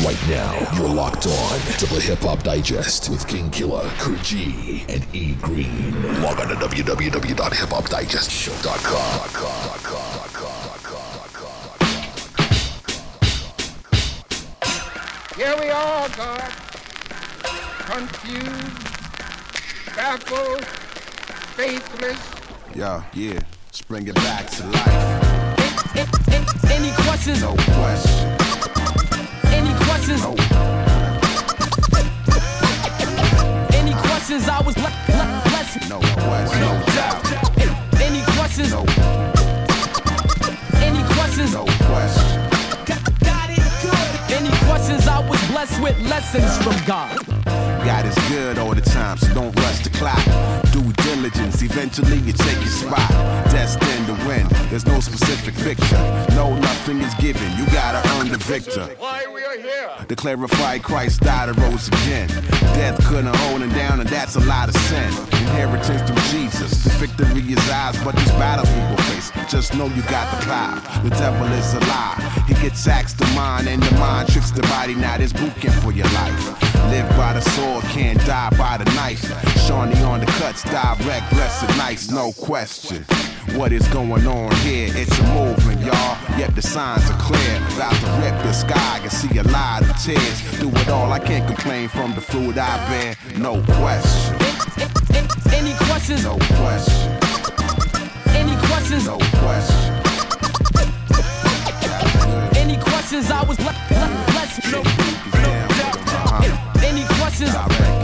Right now, you're locked on to the Hip Hop Digest with King Killer, Kurt G, and E Green. Log on to www.hiphopdigest.com. Here we are, God, confused, baffled, faithless. Yeah, let's bring it back to life. Any questions? No question. Any questions? No. Any questions? I was blessed. No question. No doubt. Any questions? No. Any questions? No question. Got it good. Any questions? I was blessed with lessons from God. God is good all the time, so don't rush the clock. Due diligence, eventually you take your spot. Destined to win, there's no specific picture. No, nothing is given, you gotta earn the victor. Why we are here? To clarify, Christ died and rose again. Death couldn't hold him down, and that's a lot of sin. Inheritance through Jesus, the victory is ours, but these battles we will face. Just know you got the power, the devil is a lie. He gets axed the mind, and the mind tricks the body. Now there's boot camp for your life. Live by the sword, can't die by the knife. Shawnee on the cuts, direct, blessed, nice, no question. What is going on here? It's a movement, y'all. Yep, the signs are clear. About to rip the sky, I can see a lot of tears. Do it all, I can't complain from the fruit I bear. No question. Any questions? No question. Any questions? No question. Any questions? I was blessed. Any questions?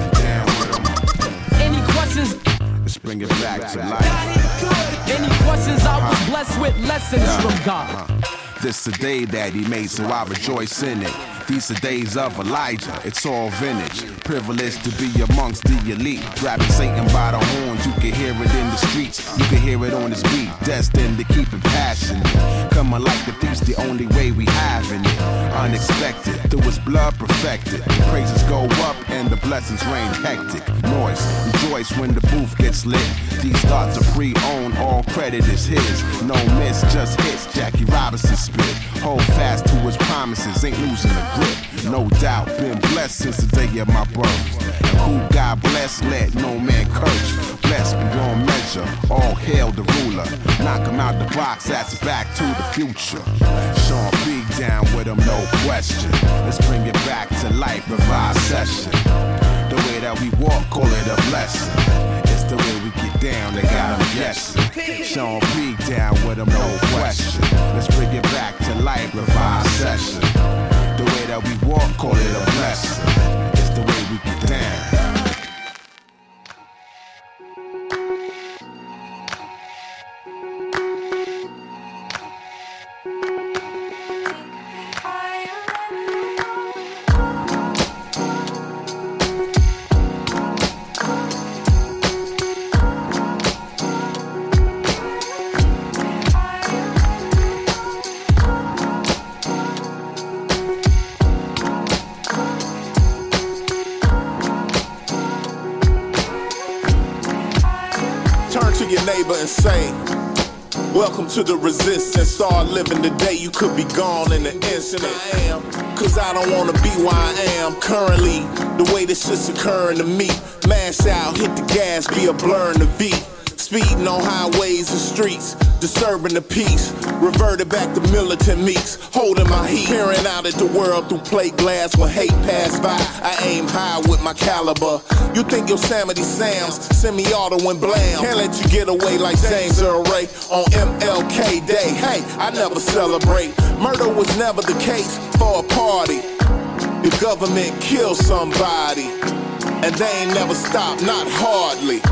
Any questions? Let's bring it back to life. Any questions? I was blessed with lessons from God. This the day that he made, so I rejoice in it. These are days of Elijah, it's all vintage. Privileged to be amongst the elite. Grabbing Satan by the horns, you can hear it in the streets. You can hear it on his beat, destined to keep it passionate. Coming like the thief's the only way we having it. Unexpected, through his blood perfected. The praises go up and the blessings rain hectic. Noise, rejoice when the booth gets lit. These thoughts are pre-owned, all credit is his. No miss, just hits, Jackie Robinson spit. Hold fast to his promises, ain't losing the grip. No doubt, been blessed since the day of my birth. And who God bless, let no man curse. Blessed beyond measure, all hail the ruler. Knock him out the box, that's back to the future. Sean P down with him, no question. Let's bring it back to life, revive session. The way that we walk, call it a blessing. It's the way we get down, they got him guessing. Sean P down with him, no question. Let's bring it back to life, revive session. The way that we walk, call it a blessing. It's the way we get down. Neighbor and say, welcome to the resistance. Start living today, you could be gone in an instant. I am, cause I don't wanna be where I am currently. The way this shit's occurring to me. Mash out, hit the gas, be a blur in the V. Speeding on highways and streets, disturbing the peace. Reverted back to militant meeks, holding my heat. Peering out at the world through plate glass when hate pass by. I aim high with my caliber. You think Yosemite Sam's semi-auto and blam. Can't let you get away like James Earl Ray on MLK Day. Hey, I never celebrate. Murder was never the case for a party. The government killed somebody, and they ain't never stopped, not hardly.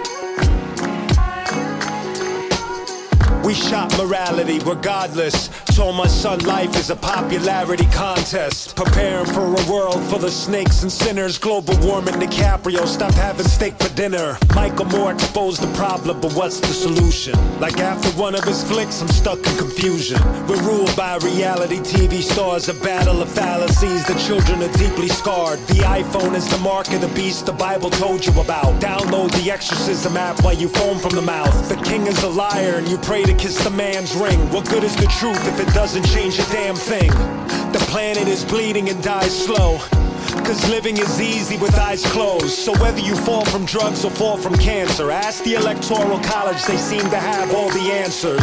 We shot morality regardless. told my son life is a popularity contest. Preparing for a world full of snakes and sinners. Global warming, DiCaprio, stop having steak for dinner. Michael Moore exposed the problem, but what's the solution? Like after one of his flicks, I'm stuck in confusion. We're ruled by reality TV stars, a battle of fallacies. The children are deeply scarred. The iPhone is the mark of the beast the Bible told you about. Download the Exorcism app while you foam from the mouth. The king is a liar and you pray to kiss the man's ring. What good is the truth if it doesn't change a damn thing? The planet is bleeding and dies slow, cause living is easy with eyes closed. So whether you fall from drugs or fall from cancer, ask the Electoral College, they seem to have all the answers.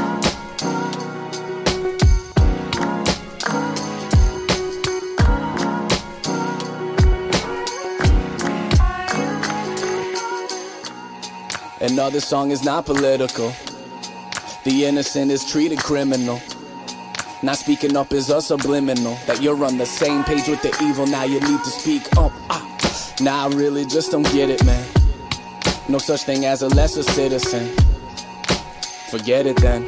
Another song is not political. The innocent is treated criminal. Not speaking up is a subliminal. That you're on the same page with the evil, now you need to speak up. Nah, I really just don't get it, man. No such thing as a lesser citizen. Forget it then.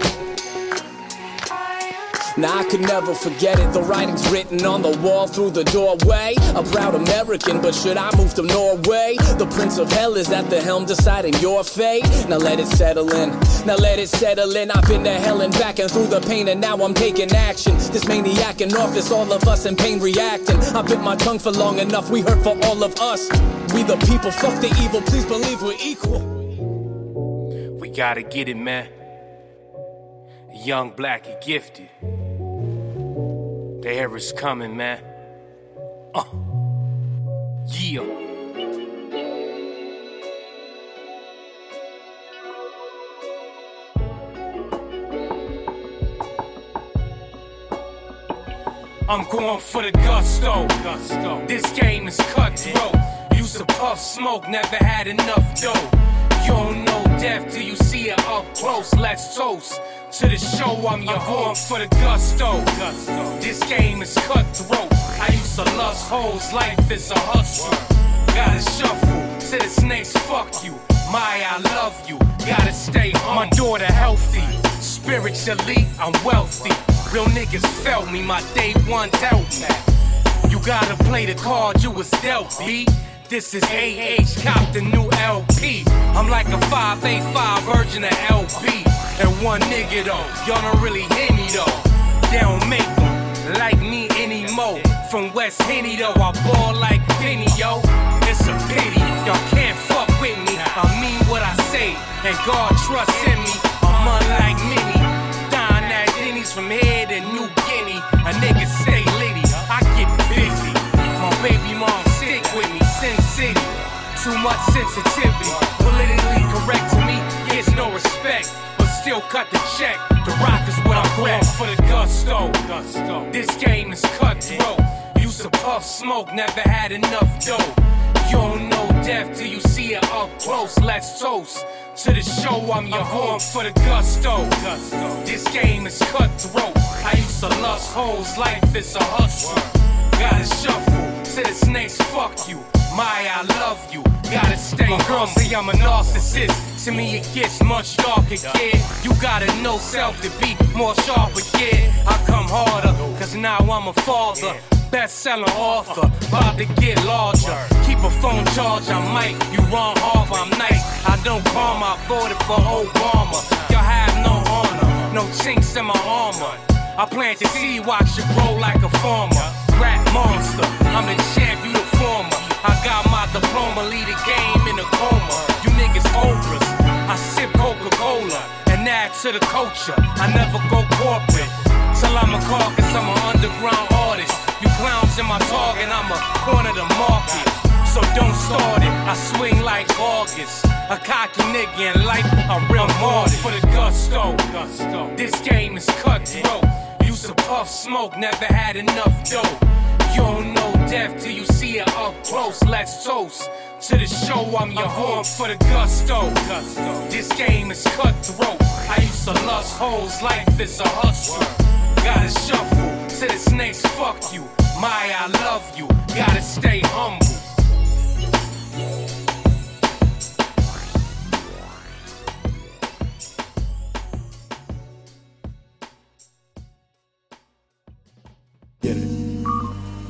Nah, I could never forget it. The writing's written on the wall through the doorway. A proud American, but should I move to Norway? The Prince of Hell is at the helm deciding your fate. Now let it settle in. Now let it settle in. I've been to hell and back and through the pain, and now I'm taking action. This maniac in office, all of us in pain reacting. I bit my tongue for long enough. We hurt for all of us. We the people, fuck the evil. Please believe we're equal. We gotta get it, man. Young, black, and gifted. The era's coming, man. Yeah. I'm going for the gusto. This game is cutthroat. Used to puff smoke, never had enough dough. You don't know death till you see it up close. Let's toast to the show. I'm going for the gusto. This game is cutthroat. I used to lust hoes, life is a hustle. Gotta shuffle to the snakes, fuck you. Maya, I love you. Gotta stay home. My daughter healthy, spiritually I'm wealthy. Real niggas felt me, my day one dealt me. You gotta play the card you was dealt, B. This is AH, cop the new LP. I'm like a 585 version of LP. And one nigga though, y'all don't really hear me though. They don't make them like me anymore. From West Henny though, I ball like Penny, yo. It's a pity, y'all can't fuck with me. I mean what I say, and God trusts in me. I'm unlike many. Dying at Denny's from here to New Guinea. A nigga stay litty, I get busy. My baby mom stick with me, Sin City. Too much sensitivity, politically correct to me, gets no respect. Still cut the check, the rock is what I'm going for the gusto. This game is cutthroat. Used to puff smoke, never had enough dough. You don't know death till you see it up close. Let's toast to the show. I'm going for the gusto. This game is cutthroat. I used to lust hoes, life is a hustle. Gotta shuffle to the snakes, fuck you. Maya, I love you. Gotta stay home. My girl say I'm a narcissist. To me it gets much darker, kid. You gotta know self to be more sharper, kid. I come harder, cause now I'm a father. Best-selling author, about to get larger. Keep a phone charge, I might. You wrong, Harvard, I'm nice. I don't calm, I voted for Obama. Y'all have no honor, no chinks in my armor. I plant the seed, watch it grow like a farmer. Rap monster, I'm the champ, you the former. I got my diploma, lead the game in a coma. You niggas Oprahs, I sip Coca-Cola and add to the culture. I never go corporate, till I'm a carcass, I'm an underground artist. You clowns in my target, I'm a corner the market. So don't start it, I swing like August. A cocky nigga in life, a real martyr. For the gusto, this game is cutthroat. Used to puff smoke, never had enough dough. You don't know death till you see it up close. Let's toast to the show. I'm going for the gusto. This game is cutthroat. I used to lust hoes, life is a hustle. Gotta shuffle to the snakes, fuck you. Maya, I love you. Gotta stay humble.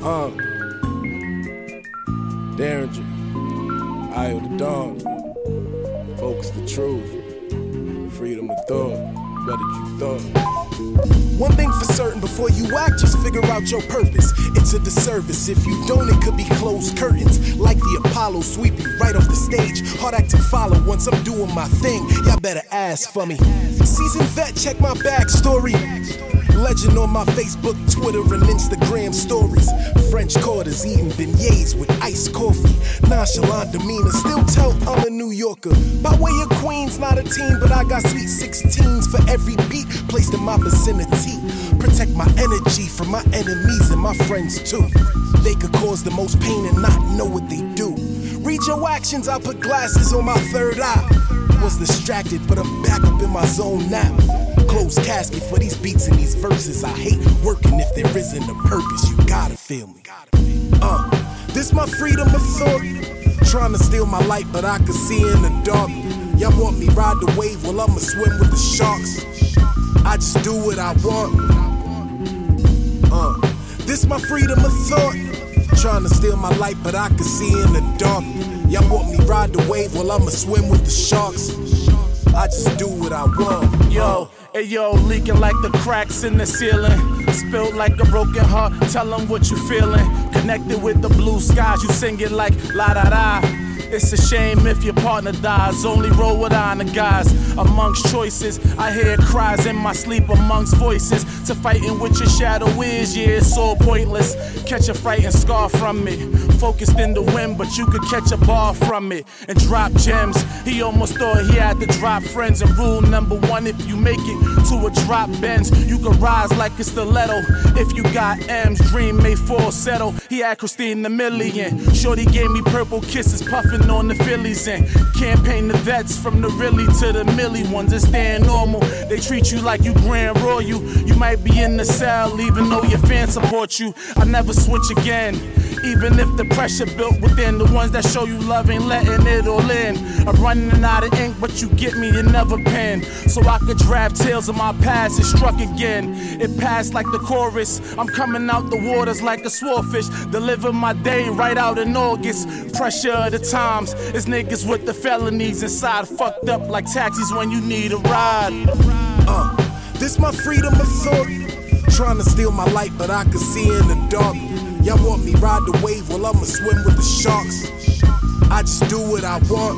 Derringer, Eye of the Dawn, Focus the Truth, Freedom of Thought, better you thought. One thing for certain, before you act, just figure out your purpose. It's a disservice. If you don't, it could be closed curtains. Like the Apollo, sweep you right off the stage. Hard act to follow once I'm doing my thing. Y'all better ask for me. Seasoned vet, check my backstory. Legend on my Facebook, Twitter, and Instagram stories. French quarters, eating beignets with iced coffee. Nonchalant demeanor, still tell I'm a New Yorker. By way of Queens, not a team, but I got sweet 16s for every beat placed in my vicinity. Protect my energy from my enemies and my friends too. They could cause the most pain and not know what they do. Read your actions, I put glasses on my third eye. Was distracted, but I'm back up in my zone now. Closed casket for these beats and these verses. I hate working if there isn't a purpose. You gotta feel me. This my freedom of thought. Trying to steal my light, but I can see in the dark. Y'all want me ride the wave, well I'ma swim with the sharks. I just do what I want. This my freedom of thought. Trying to steal my light, but I can see in the dark. Y'all want me ride the wave, well I'ma swim with the sharks. I just do what I want. Yo, hey yo, leaking like the cracks in the ceiling. Spilled like a broken heart, tell them what you feeling. Connected with the blue skies, you sing it like la da da. It's a shame if your partner dies. Only roll with honor, guys. Amongst choices, I hear cries in my sleep amongst voices. To fighting with your shadow is, yeah, it's all pointless. Catch a frightened scar from it. Focused in the wind, but you could catch a bar from it. And drop gems. He almost thought he had to drop friends. And rule number one, if you make it to a drop bends, you can rise like a stiletto. If you got M's, dream may fall settle. He had Christine a million. Shorty gave me purple kisses, puffing on the Phillies and campaign the vets from the really to the millie ones. It's staying normal. They treat you like you Grand Royal. You might be in the cell even though your fans support you. I never switch again. Even if the pressure built within, the ones that show you love ain't letting it all in. I'm running out of ink, but you get me, you never pen. So I could draft tales of my past, it struck again. It passed like the chorus. I'm coming out the waters like a swordfish. Deliver my day right out in August. Pressure of the times. It's niggas with the felonies inside, fucked up like taxis when you need a ride. This my freedom of thought. Trying to steal my light, but I can see in the dark. Y'all want me ride the wave, well I'ma swim with the sharks. I just do what I want.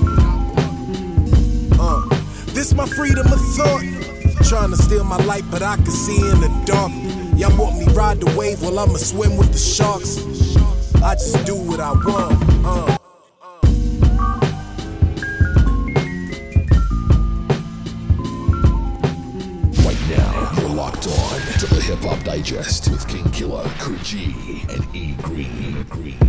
This my freedom of thought. Trying to steal my light, but I can see in the dark. Y'all want me ride the wave, well I'ma swim with the sharks. I just do what I want. Locked on to the Hip Hop Digest with King Killer, Cool G, and E Green.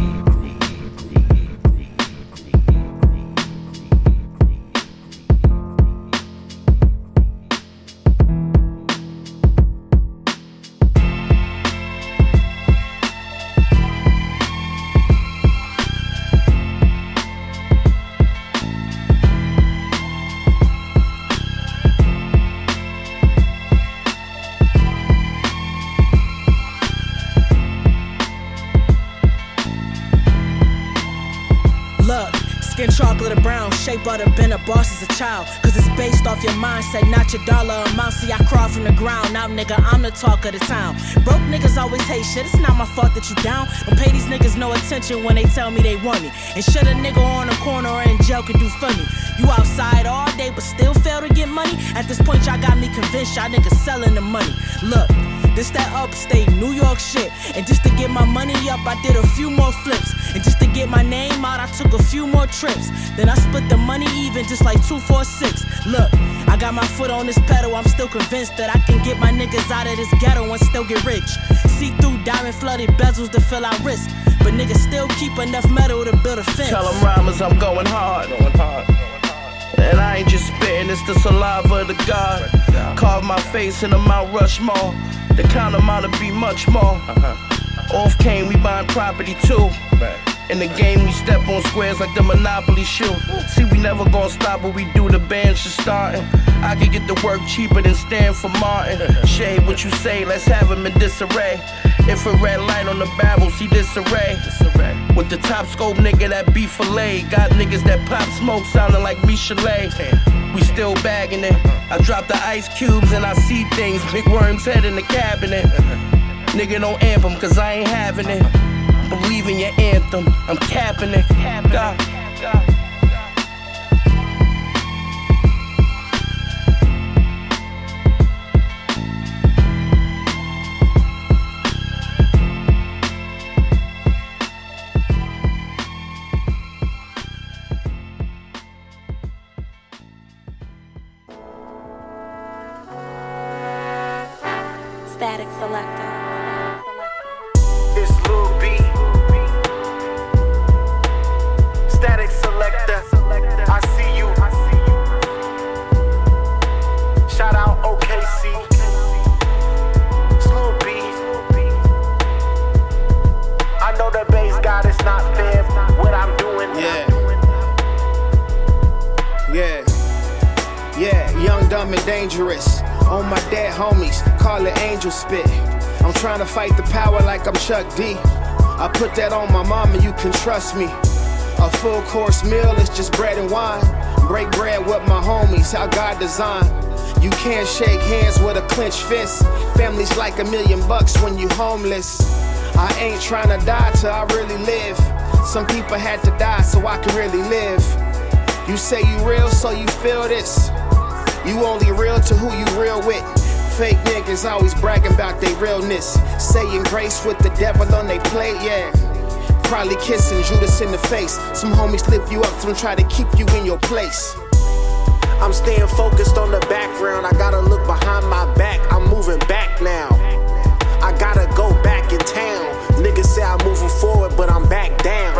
Skin chocolate or brown, shea butter, been a boss as a child. Cause it's based off your mindset, not your dollar amount. See, I crawl from the ground, now nigga, I'm the talk of the town. Broke niggas always hate shit, it's not my fault that you down. Don't pay these niggas no attention when they tell me they want me. And shit a nigga on the corner or in jail can do for me. You outside all day but still fail to get money? At this point y'all got me convinced y'all niggas selling the money. Look, this that upstate New York shit. And just to get my money up, I did a few more flips. And just to get my name out, I took a few more trips. Then I split the money even just like 2, 4, 6. Look, I got my foot on this pedal. I'm still convinced that I can get my niggas out of this ghetto and still get rich. See through diamond flooded bezels to fill out risk. But niggas still keep enough metal to build a fence. Tell them rhymers I'm going hard. And I ain't just spitting, it's the saliva of the God. Carve my face in the Mount Rushmore. The count amount to be much more. Off cane, we buying property too. In the game, we step on squares like the Monopoly shoe. See, we never gonna stop what we do, the band should startin'. I can get the work cheaper than Stanford Martin. Shade what you say, let's have him in disarray. Infrared light on the barrel, see disarray. With the top scope nigga that beef fillet. Got niggas that pop smoke sounding like Michelet. We still bagging it. I drop the ice cubes and I see things. Big Worm's head in the cabinet. Nigga don't amp 'em cause I ain't having it. Believe in your anthem, I'm capping it. God. Static Selector. It's Lil B. Static Selector. I see you. Shout out OKC. It's Lil B. I know the bass god is not fair. What I'm doing. Yeah, young, dumb, and dangerous. On my dead homies, call it angel spit. I'm trying to fight the power like I'm Chuck D. I put that on my mama, you can trust me. A full course meal is just bread and wine. Break bread with my homies, how God designed. You can't shake hands with a clenched fist. Family's like $1 million when you homeless. I ain't trying to die till I really live. Some people had to die so I can really live. You say you real, so you feel this. You only real to who you real with. Fake niggas always bragging about their realness. Saying grace with the devil on they plate, yeah. Probably kissing Judas in the face. Some homies lift you up, some try to keep you in your place. I'm staying focused on the background. I gotta look behind my back. I'm moving back now. I gotta go back in town. Niggas say I'm moving forward, but I'm back down.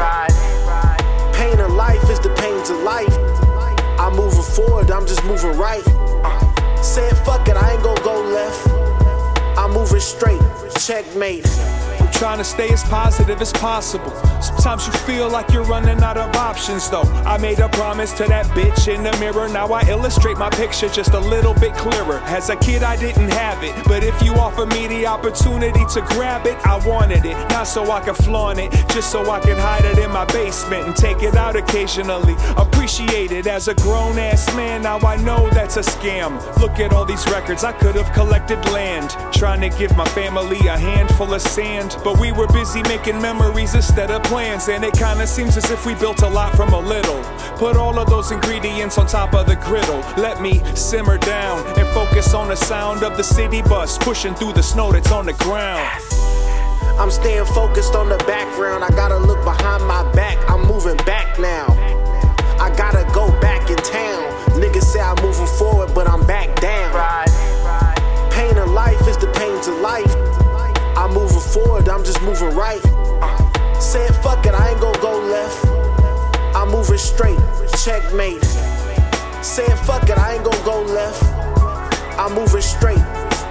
Pain of life is the pains of life. I'm moving forward, I'm just moving right. Said fuck it, I ain't gon' go left. I'm moving straight, checkmate. I'm trying to stay as positive as possible. Sometimes you feel like you're running out of options though. I made a promise to that bitch in the mirror. Now I illustrate my picture just a little bit clearer. As a kid I didn't have it, but if you offer me the opportunity to grab it, I wanted it. Not so I can flaunt it, just so I can hide it in my basement and take it out occasionally. Appreciate it as a grown ass man, now I know that's a scam. Look at all these records, I could have collected land. Trying to give my family a handful of sand, but we were busy making memories instead of plans. And it kinda seems as if we built a lot from a little. Put all of those ingredients on top of the griddle. Let me simmer down and focus on the sound of the city bus pushing through the snow that's on the ground. I'm staying focused on the background. I gotta look behind my back. I'm moving back now. I gotta go back in town. Niggas say I'm moving forward, but I'm back down. Pain of life is the pains of life. I'm moving forward, I'm just moving right. Said fuck it, I ain't gon' go left. I'm moving straight, checkmate. Said fuck it, I ain't gon' go left. I'm moving straight.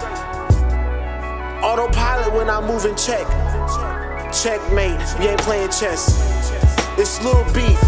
Autopilot when I move and check. Checkmate, you ain't playing chess. It's Lil Beef.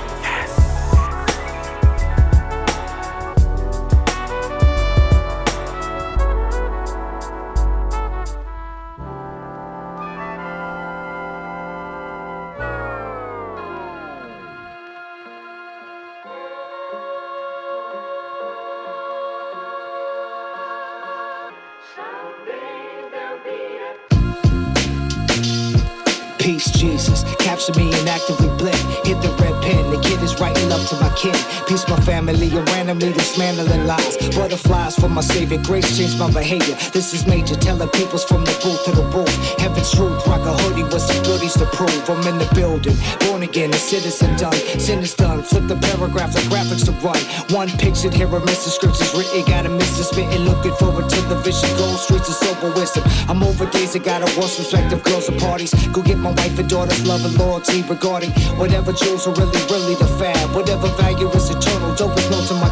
Peace, Jesus, capture me and actively blend. Hit the red pen, the kid is writing love to my kin. Peace, my family, and randomly dismantling lies. Butterflies for my savior, grace changed my behavior. This is major, telling peoples from the booth to the roof. Heaven's truth, rock a hoodie with some goodies to prove. I'm in the building, born again, a citizen done. Sin is done, flip the paragraph, the graphics to run. One pictured here, a miss the scripts is written. Gotta miss the spitting, looking forward to the vision. Gold streets of sober wisdom. I'm over days, I got a worst respective girls and parties. Go get my wife and daughter's love and loyalty regarding whatever jewels are really the fab. Whatever value is eternal, dope is known to my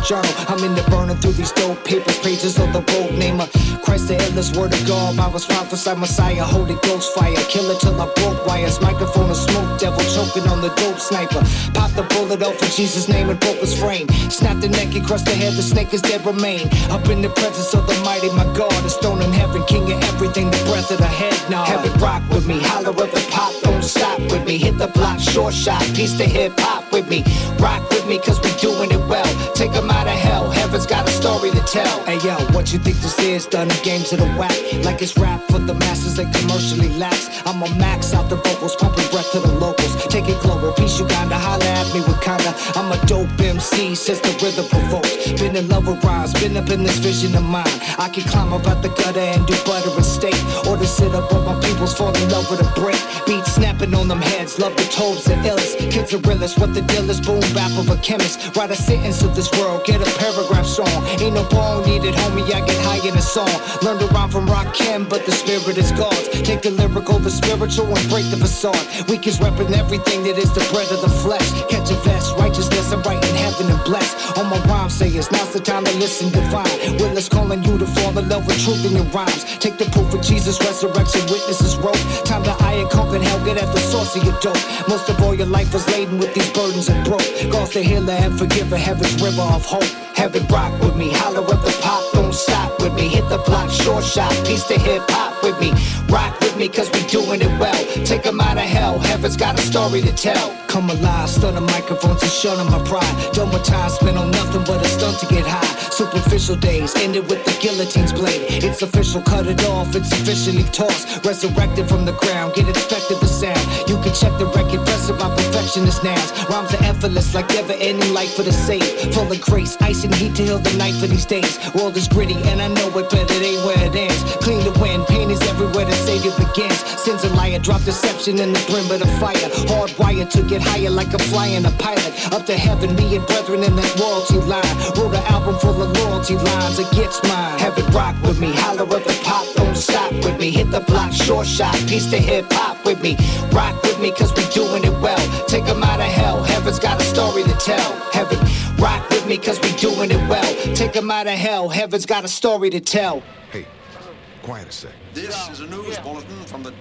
journal. I'm in the burning through these dope papers, pages of the road namer. Christ the illest word of God. I was prophesied Messiah, Holy Ghost fire. Kill it till I broke wires. Microphone of smoke, devil choking on the dope sniper. Pop the bullet out for Jesus' name and broke his frame. Snap the neck and crush the head, the snake is dead remain. Up in the presence of the mighty, my God is thrown in heaven, king of everything, the breath of the head. Now heaven rock with me, holler at the pop, don't stop with me. Hit the block, short shot, piece to hip hop with me. Rock with me, cause we doing it well. Take them out of hell, heaven's got a story to tell. Hey yo, what you think this is? Done the game to the whack. Like it's rap for the masses that commercially lax. I'm a max out the vocals, pumping breath to the locals. Take it global, peace Uganda, holla at me with kinda. I'm a dope MC since the rhythm provokes. Been in love with rhymes, been up in this vision of mine. I can climb up out the gutter and do butter and steak. Or to sit up where my peoples fall in love with a break. Beats snapping on them heads, love the tobes the illest. Kids are realest, what the deal is, boom bap of a chemist. Write a sentence of this world, get a paragraph song. Ain't no bone needed, homie, I get high in a song. Learned to rhyme from Rakim, but the spirit is God's. Take the lyrical, the spiritual, and break the facade. Weak is repping everything that is the bread of the flesh. Catch a vest, righteousness, I'm right in heaven and blessed. All my rhymes say it's now's the time to listen divine. Willis calling you to fall in love with truth in your rhymes. Take the proof of Jesus' resurrection, witnesses wrote. Time to iron, conquer hell, get at the source of your dope. Most of all your life was laden with these burdens and broke. God's the healer and forgiver, heaven's river of hope. Heaven rock with me, holler at the pop, don't stop with me. Hit the block, short shot, piece to hip hop with me. Rock with me, cause we doing it well. Take them out of hell, heaven's got a story to tell. Come alive, stun the microphones and shut on my pride. Done with time spent on nothing but a stunt to get high. Superficial days ended with the guillotine's blade. It's official, cut it off, it's officially tossed. Resurrected from the ground, get inspected the sound. You can check the record, press about perfectionist nouns. Rhymes are effortless like never-ending light for the save. Full of grace, ice and heat to heal the night for these days. World is gritty and I know it, but it ain't where it ends. Clean the wind, pain is everywhere the savior begins. Sins a liar, drop deception in the brim of the fire. Hardwired to get higher like I'm flying a pilot. Up to heaven, me and brethren in that royalty line. Wrote an album full of loyalty lines against mine. Heaven rock with me, holler at the pop, don't stop with me. Hit the block, short shot, piece to hip hop with me. Rock with me, cause we doing it well. Take them out of hell, heaven's got a story to tell. Heaven rock with me, cause we doing it well. Take them out of hell, heaven's got a story to tell. Hey, quiet a sec. This is a news bulletin from the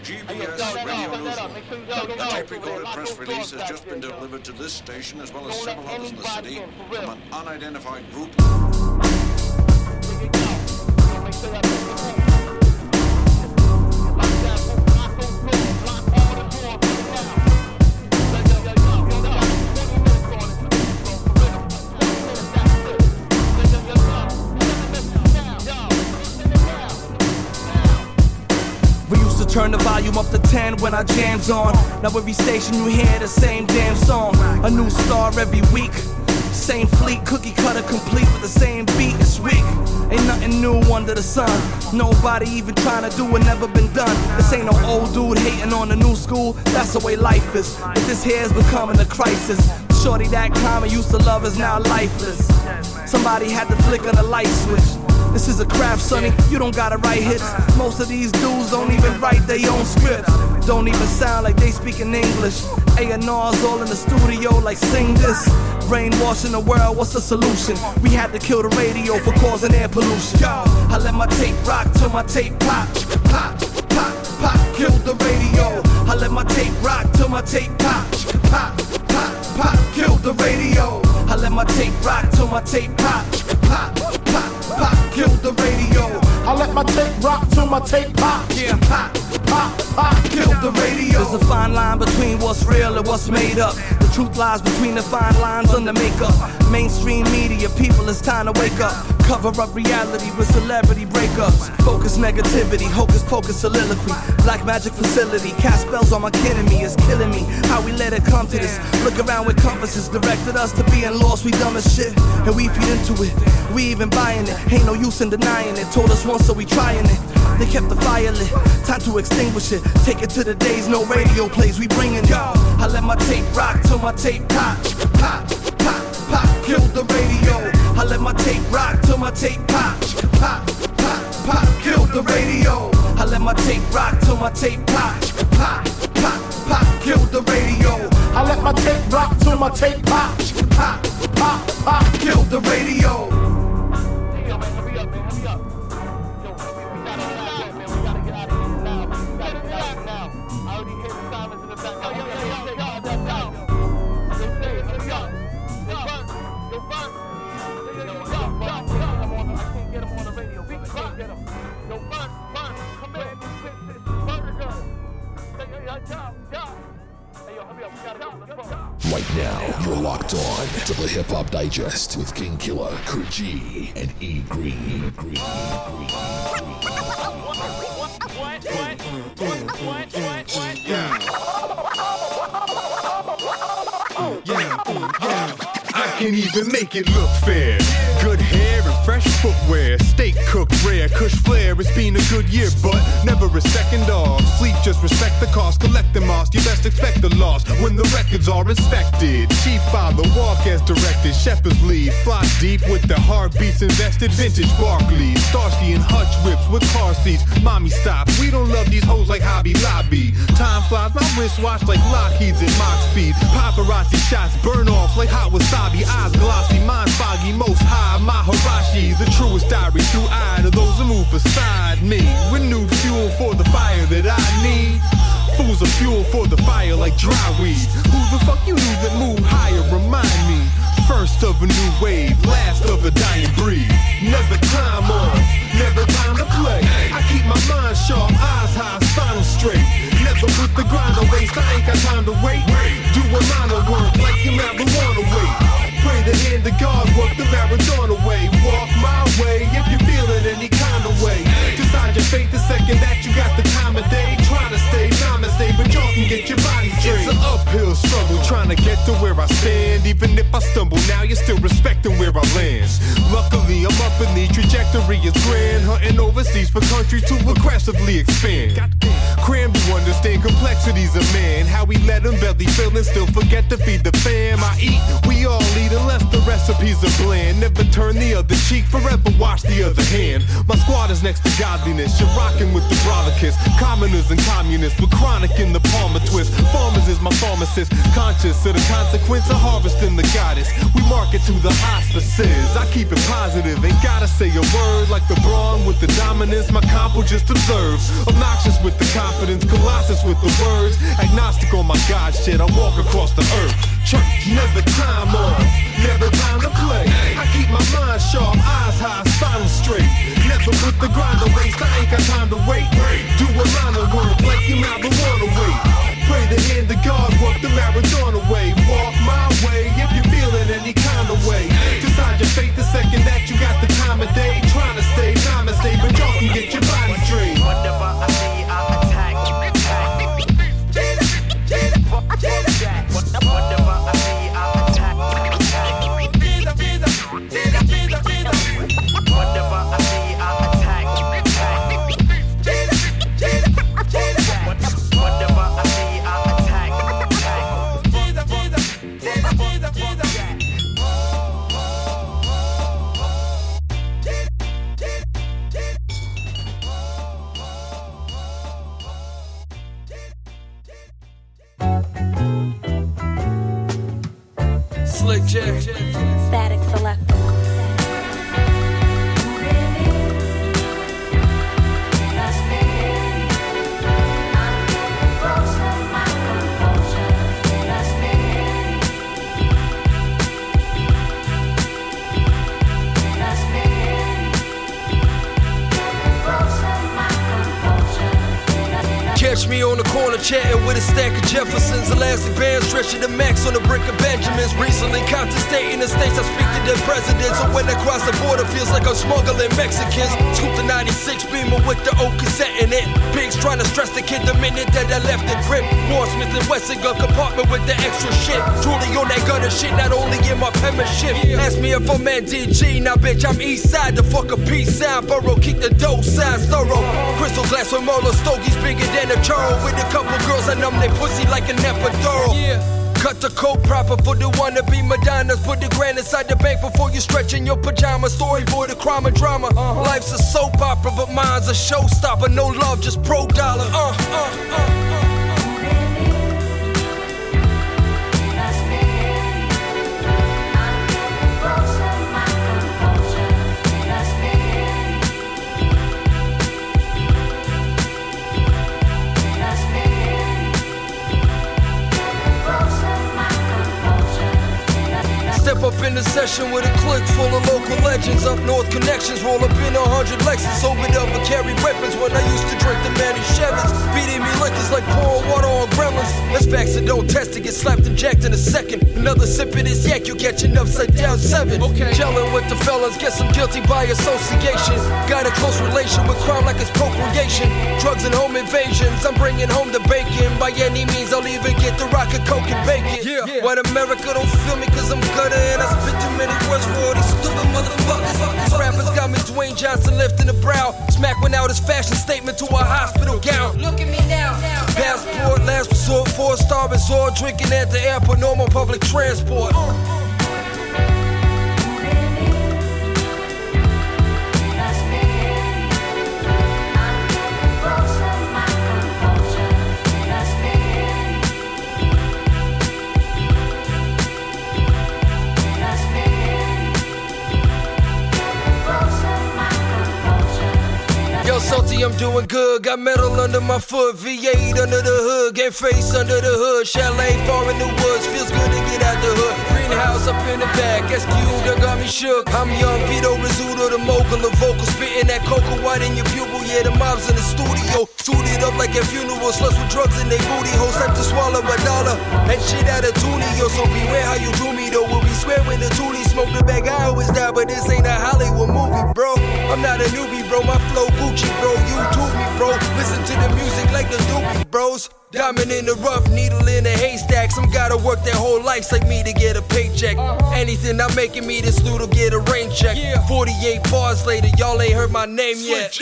WGBS radio newsroom. A tape-recorded press release has just been delivered to this station as well as several others in the city from an unidentified group. Turn the volume up to 10 when our jam's on. Now every station you hear the same damn song. A new star every week. Same fleet, cookie cutter complete with the same beat. It's weak. Ain't nothing new under the sun. Nobody even trying to do what never been done. This ain't no old dude hating on the new school. That's the way life is. But this here's becoming a crisis. Shorty that common used to love is now lifeless. Somebody had to flick on the light switch. This is a craft, sonny, you don't gotta write hits. Most of these dudes don't even write their own scripts. Don't even sound like they speaking English. A&R's all in the studio like sing this. Brainwashing the world, what's the solution? We had to kill the radio for causing air pollution. Yo, I let my tape rock till my tape pop. Pop, pop, pop, kill the radio. I let my tape rock till my tape pop. Pop, pop, pop, kill the radio. I let my tape rock till my tape pop. Pop, pop, pop, kill the radio. I let my tape rock till my tape pop. Yeah, pop, pop, pop, kill the radio. There's a fine line between what's real and what's made up. The truth lies between the fine lines under makeup. Mainstream media, people, it's time to wake up. Cover up reality with celebrity breakups. Focus negativity, hocus pocus soliloquy. Black magic facility, cast spells on my enemy. It's killing me how we let it come to this. Look around with compasses, directed us to being lost. We dumb as shit, and we feed into it. We even buying it, ain't no use in denying it. Told us once, so we trying it. They kept the fire lit, time to extinguish it. Take it to the days, no radio plays, we bringing it. I let my tape rock till my tape pop. Pop, pop, pop, kill the radio. I let my tape rock till my tape pop. Pop, pop, pop, kill the radio. I let my tape rock till my tape pop. Pop, pop, pop, kill the radio. I let my tape rock till my tape pop. Pop, pop, pop, kill the radio. Right now, you're locked on to the Hip Hop Digest with King Killer, Kurji, and E Green. I can even make it look fair. Good hair and fresh footwear. Steak cooked rare. Kush flare. It's been a good year, but never a second off. Sleep, just respect the cost. Collect the moss. You best expect the loss when the records are inspected. Chief father, walk as directed. Shepherd's lead. Fly deep with the heartbeats invested. Vintage Barclays. Starsky and Hutch whips with car seats. Mommy, stop. We don't love these hoes like Hobby Lobby. Time flies. My wristwatch like Lockheed's at Mach speed. Paparazzi shots burn off like hot wasabi. Eyes glossy, mind foggy, most high. Maharashi, the truest diary through eye to those who move beside me. Renewed fuel for the fire that I need. Fools are fuel for the fire like dry weed. Who the fuck you knew that move higher? Remind me. First of a new wave, last of a dying breed. Never time off, never time to play. I keep my mind sharp, eyes high, spinal straight. Never put the grind on waste, I ain't got time to wait. Do a line of work like your marijuana weight. Pray the hand of God, work the marathon away. Walk my way if you're feeling any kind of way. Decide your fate the second that you got the time of day. Trying to stay, namaste, but y'all can get your body straight. It's an uphill struggle trying to get to where I stand. Even if I stumble, now you're still respecting where I land. Luckily, I'm up in the trajectory is grand. Hunting overseas for countries to aggressively expand. Cram to understand complexities of man. How we let them belly fill and still forget to feed the fam. I eat, we all eat unless the recipes are bland. Never turn the other cheek, forever wash the other hand. My squad is next to godliness. You're rocking with the brother kiss. Commoners and communists with chronic in the palmer twist. Farmers is my pharmacist. Conscious of the consequence of harvesting the goddess. We market to the hospices. I keep it positive, ain't gotta say a word. Like the brawn with the dominance, my comp will just observe. Obnoxious with the confidence, Colossus with the words. Agnostic on my God shit, I walk across the earth. Church, never time off, never time to play. I keep my mind sharp, eyes high, spinal straight. Never put the grind on waste, I ain't got time to wait. Do a line of work like you marijuana weight. Pray the hand of God, work the marathon away. Walk my way if you're feeling any kind of way. Decide your fate the second that you got the time of day. Trying to stay, namaste, but y'all can get your body straight. Whatever I see, I attack. Whatever I see, I attack. Whatever I see, I attack. Whatever I see, I attack. Slick Jack. Static Selector. Catch me on the corner chatting with a stack of Jeffersons, elastic bands stretching the max on a brick of Benjamins. Recently contemplating the states I speak to their presidents. So when I cross the border, feels like I'm smuggling Mexicans. Scoop the 96 Beamer with the old cassette in it. Pigs trying to stress the kid the minute that I left the grip. Warren Smith and Wesson gun compartment with the extra shit. Truly on that gunner shit, not only in my penmanship. Ask me if I'm NDG, now bitch I'm east side. The fuck a peace sign, borough, keep the dough size thorough. Crystal glass with Mola stogies bigger than a churro. With a couple girls I numb their pussy like an epidural. Cut the coke proper for the wannabe Madonnas. Put the grand inside the bank before you stretch in your pajamas. Storyboard of crime and drama. Life's a soap opera, but mine's a showstopper. No love, just pro dollar. Step up in the session with a clique full of local legends, up north connections, roll up in 100 Lexus, opened up and carry weapons when I used to drink the Manny Chevins, beating me liquors like pouring water on gremlins. That's facts and don't test to get slapped and jacked in a second. Another sip of this yak, you catch an upside down 7. Okay. Chillin' with the fellas, guess I'm guilty by association. Got a close relation with crime like it's procreation. Drugs and home invasions, I'm bringing home the bacon. By any means, I'll even get the rock of coke and bacon. Yeah. White America don't feel me cause I'm gutter and I spit too many words for all these stupid motherfuckers. These rappers got me Dwayne Johnson lifting the brow. Smack went out his fashion statement to a hospital gown. Look at me now. Passport, last resort, 4-star resort. Drinking at the airport, normal public transport. Salty, I'm doing good. Got metal under my foot, V8 under the hood, game face under the hood, chalet far in the woods. Feels good to get out the hood. Greenhouse up in the back, SQ done got me shook. I'm young Vito Rizzuto, the mogul of vocal, spitting that cocoa white in your pupil. Yeah, the mob's in the studio, suited up like at funerals, sluts with drugs in they booty hoes. Time to swallow a dollar and shit out of Tunio. So beware how you do me though. We'll be square when the Toonie smoke the bag. I always die, but this ain't a Hollywood movie, bro. I'm not a newbie, bro. My flow Gucci, bro. YouTube me, bro. Listen to the music like the Doobie Bros. Diamond in the rough, needle in the haystack. Some gotta work their whole life like me to get a paycheck. Anything I'm making me this little get a rain check. 48 bars later, y'all ain't heard my name yet.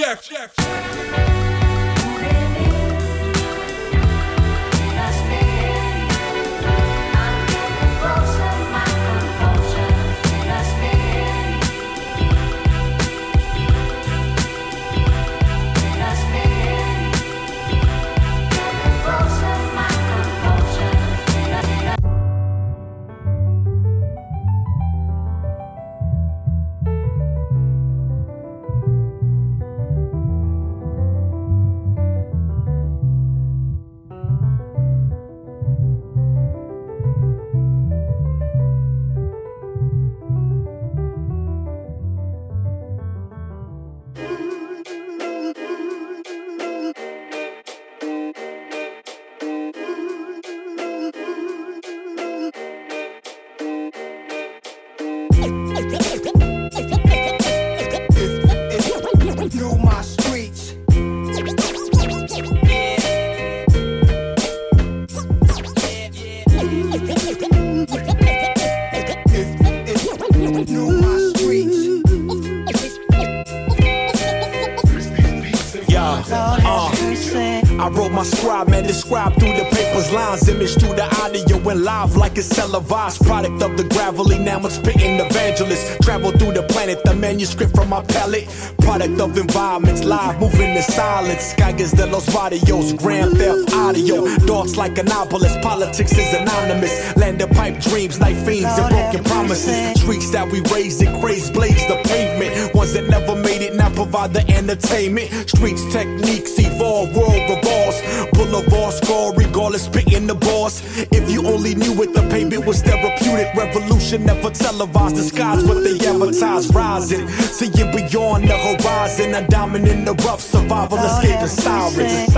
I wrote my scribe, man, describe through the paper's lines, image through the audio and live like it's televised. Product of the gravelly, now I'm spitting evangelist. Travel through the planet, the manuscript from my palette. Product of environments, live, moving in silence. Geiger's de los Barrios, Grand Theft Audio. Darts like a novelist, politics is anonymous. Land of pipe dreams, night fiends and broken promises. Streets that we raised and crazed, blaze the pavement. Ones that never made it, now provide the entertainment. Streets, techniques evolve, world revolves. Boulevard score, regardless, spitting the boss. If you only knew it, the payment was therapeutic. Revolution never televised, disguise what they advertise. Rising, seeing beyond the horizon. A diamond in the rough, survival, escaping sirens.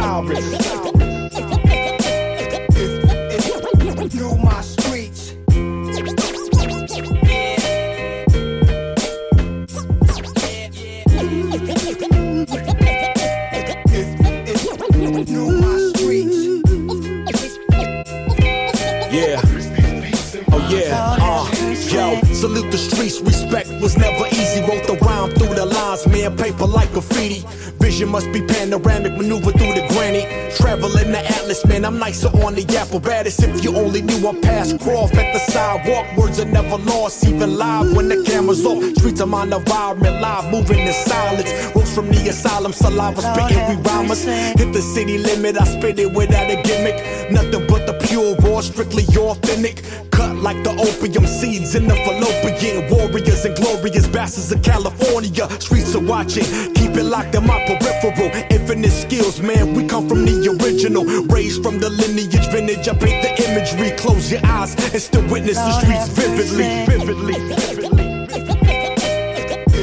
Through my streets. Yeah. Oh yeah. Yo, salute the streets. Respect was never easy. Wrote the rhyme through the lines, man. Paper like graffiti. Vision must be panoramic. Maneuver through the granite. Travel in the atlas, man. I'm nicer on the apparatus. If you only knew I passed Croft at the sidewalk. Words are never lost, even live when the camera's off. Streets of my environment, live, moving in silence. Rose from the asylum, saliva spitting, we rhymers. Hit the city limit, I spit it without a gimmick. Nothing but the pure raw, strictly authentic. Cut like the opium seeds in the fallopian. Warriors and glorious bastards of California. Streets are watching, keep it locked in my peripheral. Infinite skills, man, we come from the original. Raised from the lineage, vintage, I paint the imagery. Close your eyes and still witness the streets vividly.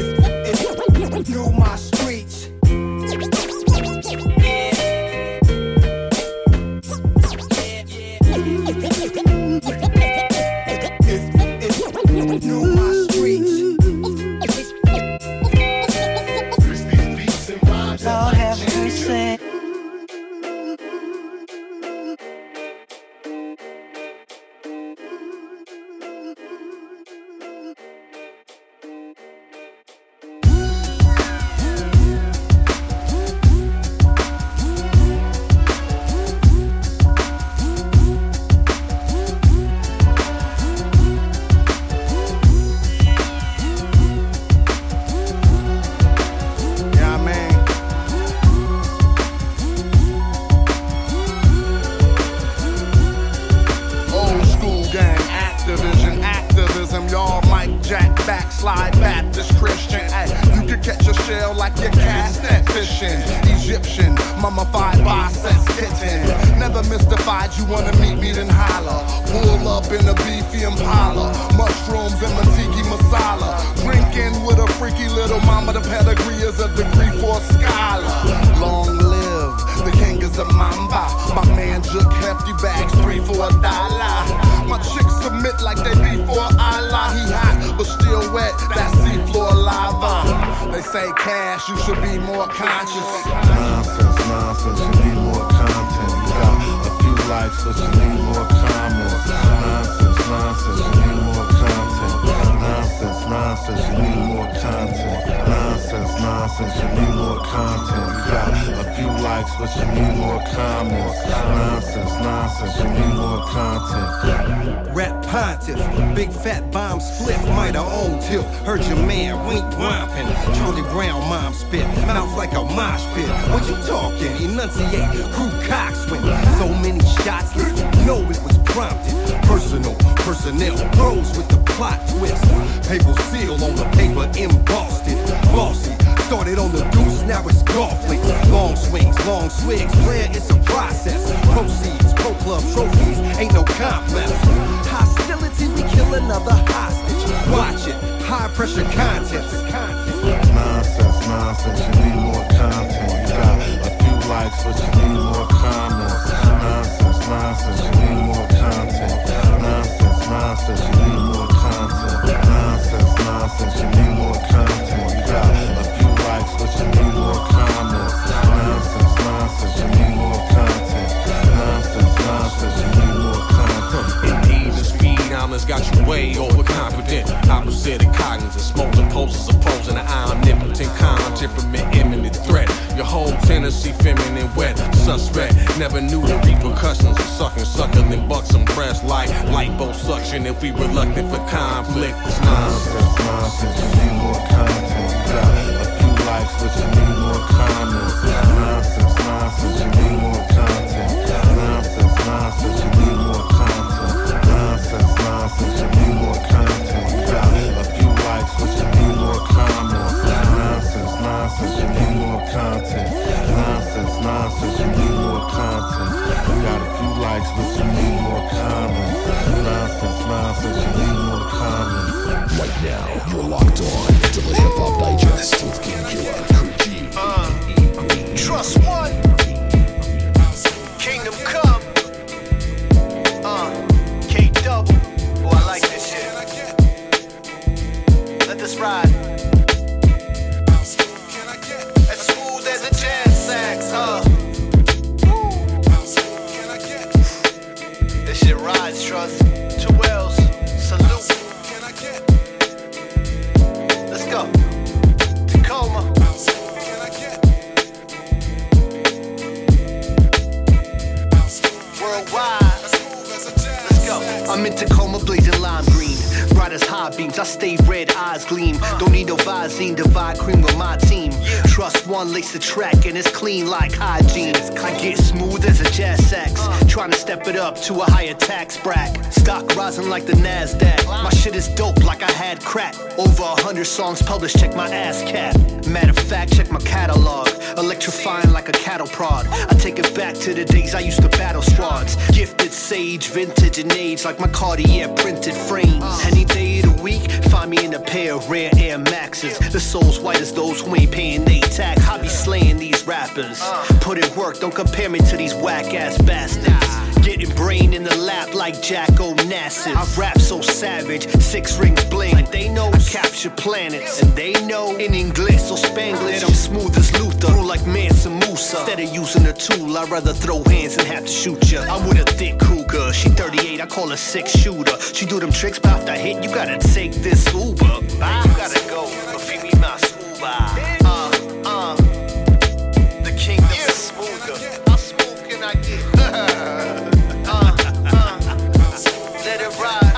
is Christian. Ay, you can catch a shell like your cast net fishing. Egyptian, mummified biceps kitten. Never mystified, you wanna meet me, then holler. Pull up in a beefy Impala. Mushrooms and matiki masala. Drinking with a freaky little mama. The pedigree is a degree for a scholar. Long live, the king is a mamba. My man Jook hefty bags, 3 for $1. My chicks submit like they be for Allah. He hot, but still wet, that seafloor lava. They say cash, you should be more conscious. Nonsense, you need more content. You got a few likes, but you need more comments. Nonsense, you need more content. Nonsense, you need more content. Nonsense, you need more content. You got a few likes, but you need more comments. Nonsense, you need more content. Rap pontiff, big fat bomb split, might have owned tilt. Heard your man wink romping. Charlie Brown mom spit, mouth like a mosh pit. What you talking? Enunciate, crew coxswain. So many shots, you know it was prompted. Personnel, pros with the plot twist. Paper seal on the paper embossed it. Bossy, started on the deuce, now it's golf links. Long swings, long swigs, player, it's a process. Proceeds, pro club trophies, ain't no complex. Hostility, we kill another hostage. Watch it, high pressure content. Nonsense, you need more content. You got a few likes, but you need more comments. Nonsense, you need more content. Nonsense, you need more content. Nonsense, you need more content. You got a few likes, but you need more comments. Nonsense, you need more content. Nonsense, you need more content. Indeed, the speed almost got you way overconfident. Opposite of cognizant, smoking poses opposing an omnipotent con, temperament, imminent threat. Your whole tendency, feminine, wet, suspect. Never knew the repercussions of sucking, suckling bucks and breasts like lipo suction. If we reluctant for conflict, it's nonsense, you need more content. You got a few likes, but you need more comments. Nonsense, you need more content. Nonsense, you need more content. Nonsense, you need more content. You got a few likes, but you need more comments. Nonsense, you need more content. Nonsense, you need more content. You got a few likes, but you need more comments. Nonsense, you need more comments. Right now, you're locked on to the Hip Hop Digest with King Killer, Cool G. Trust one. Kingdom come. K-double. Oh, I like this shit. Let this ride. As smooth as a jazz sax, This shit rides, trust. 2 L's, salute. Let's go. Tacoma. Worldwide. Let's go. I'm in Tacoma, blazing lime green. Bright as high beams, I stay red, eyes gleam. Don't need no Visine, divide cream with my team. Trust one, lace the track, and it's clean like hygiene. I get smooth as a jazz sax, trying to step it up to a higher tax bracket. Stock rising like the NASDAQ. My shit is dope like I had crack. Over 100 songs published, check my ass cap. Matter of fact, check my catalog. Electrifying like a cattle prod. I take it back to the days I used to battle straws. Gifted sage, vintage and age like my Cartier printed frames. Any day of the week, find me in a pair of rare Air Maxes. The soul's white as those who ain't paying they tax. I be slaying these rappers. Put in work, don't compare me to these whack ass bastards. Getting brain in the lap like Jack Onassis. I rap so savage, 6 rings bling. Like they know I capture planets, and they know in English or Spanglish I'm smooth as Luther, rule like Mansa Musa. Instead of using a tool, I'd rather throw hands and have to shoot ya. I'm with a thick cougar, she 38, I call her 6-shooter. She do them tricks, but after I hit, you gotta take this Uber. Bye. You gotta go, but feed me my scuba. The kingdom is smoother. How smooth can I get? Let it ride.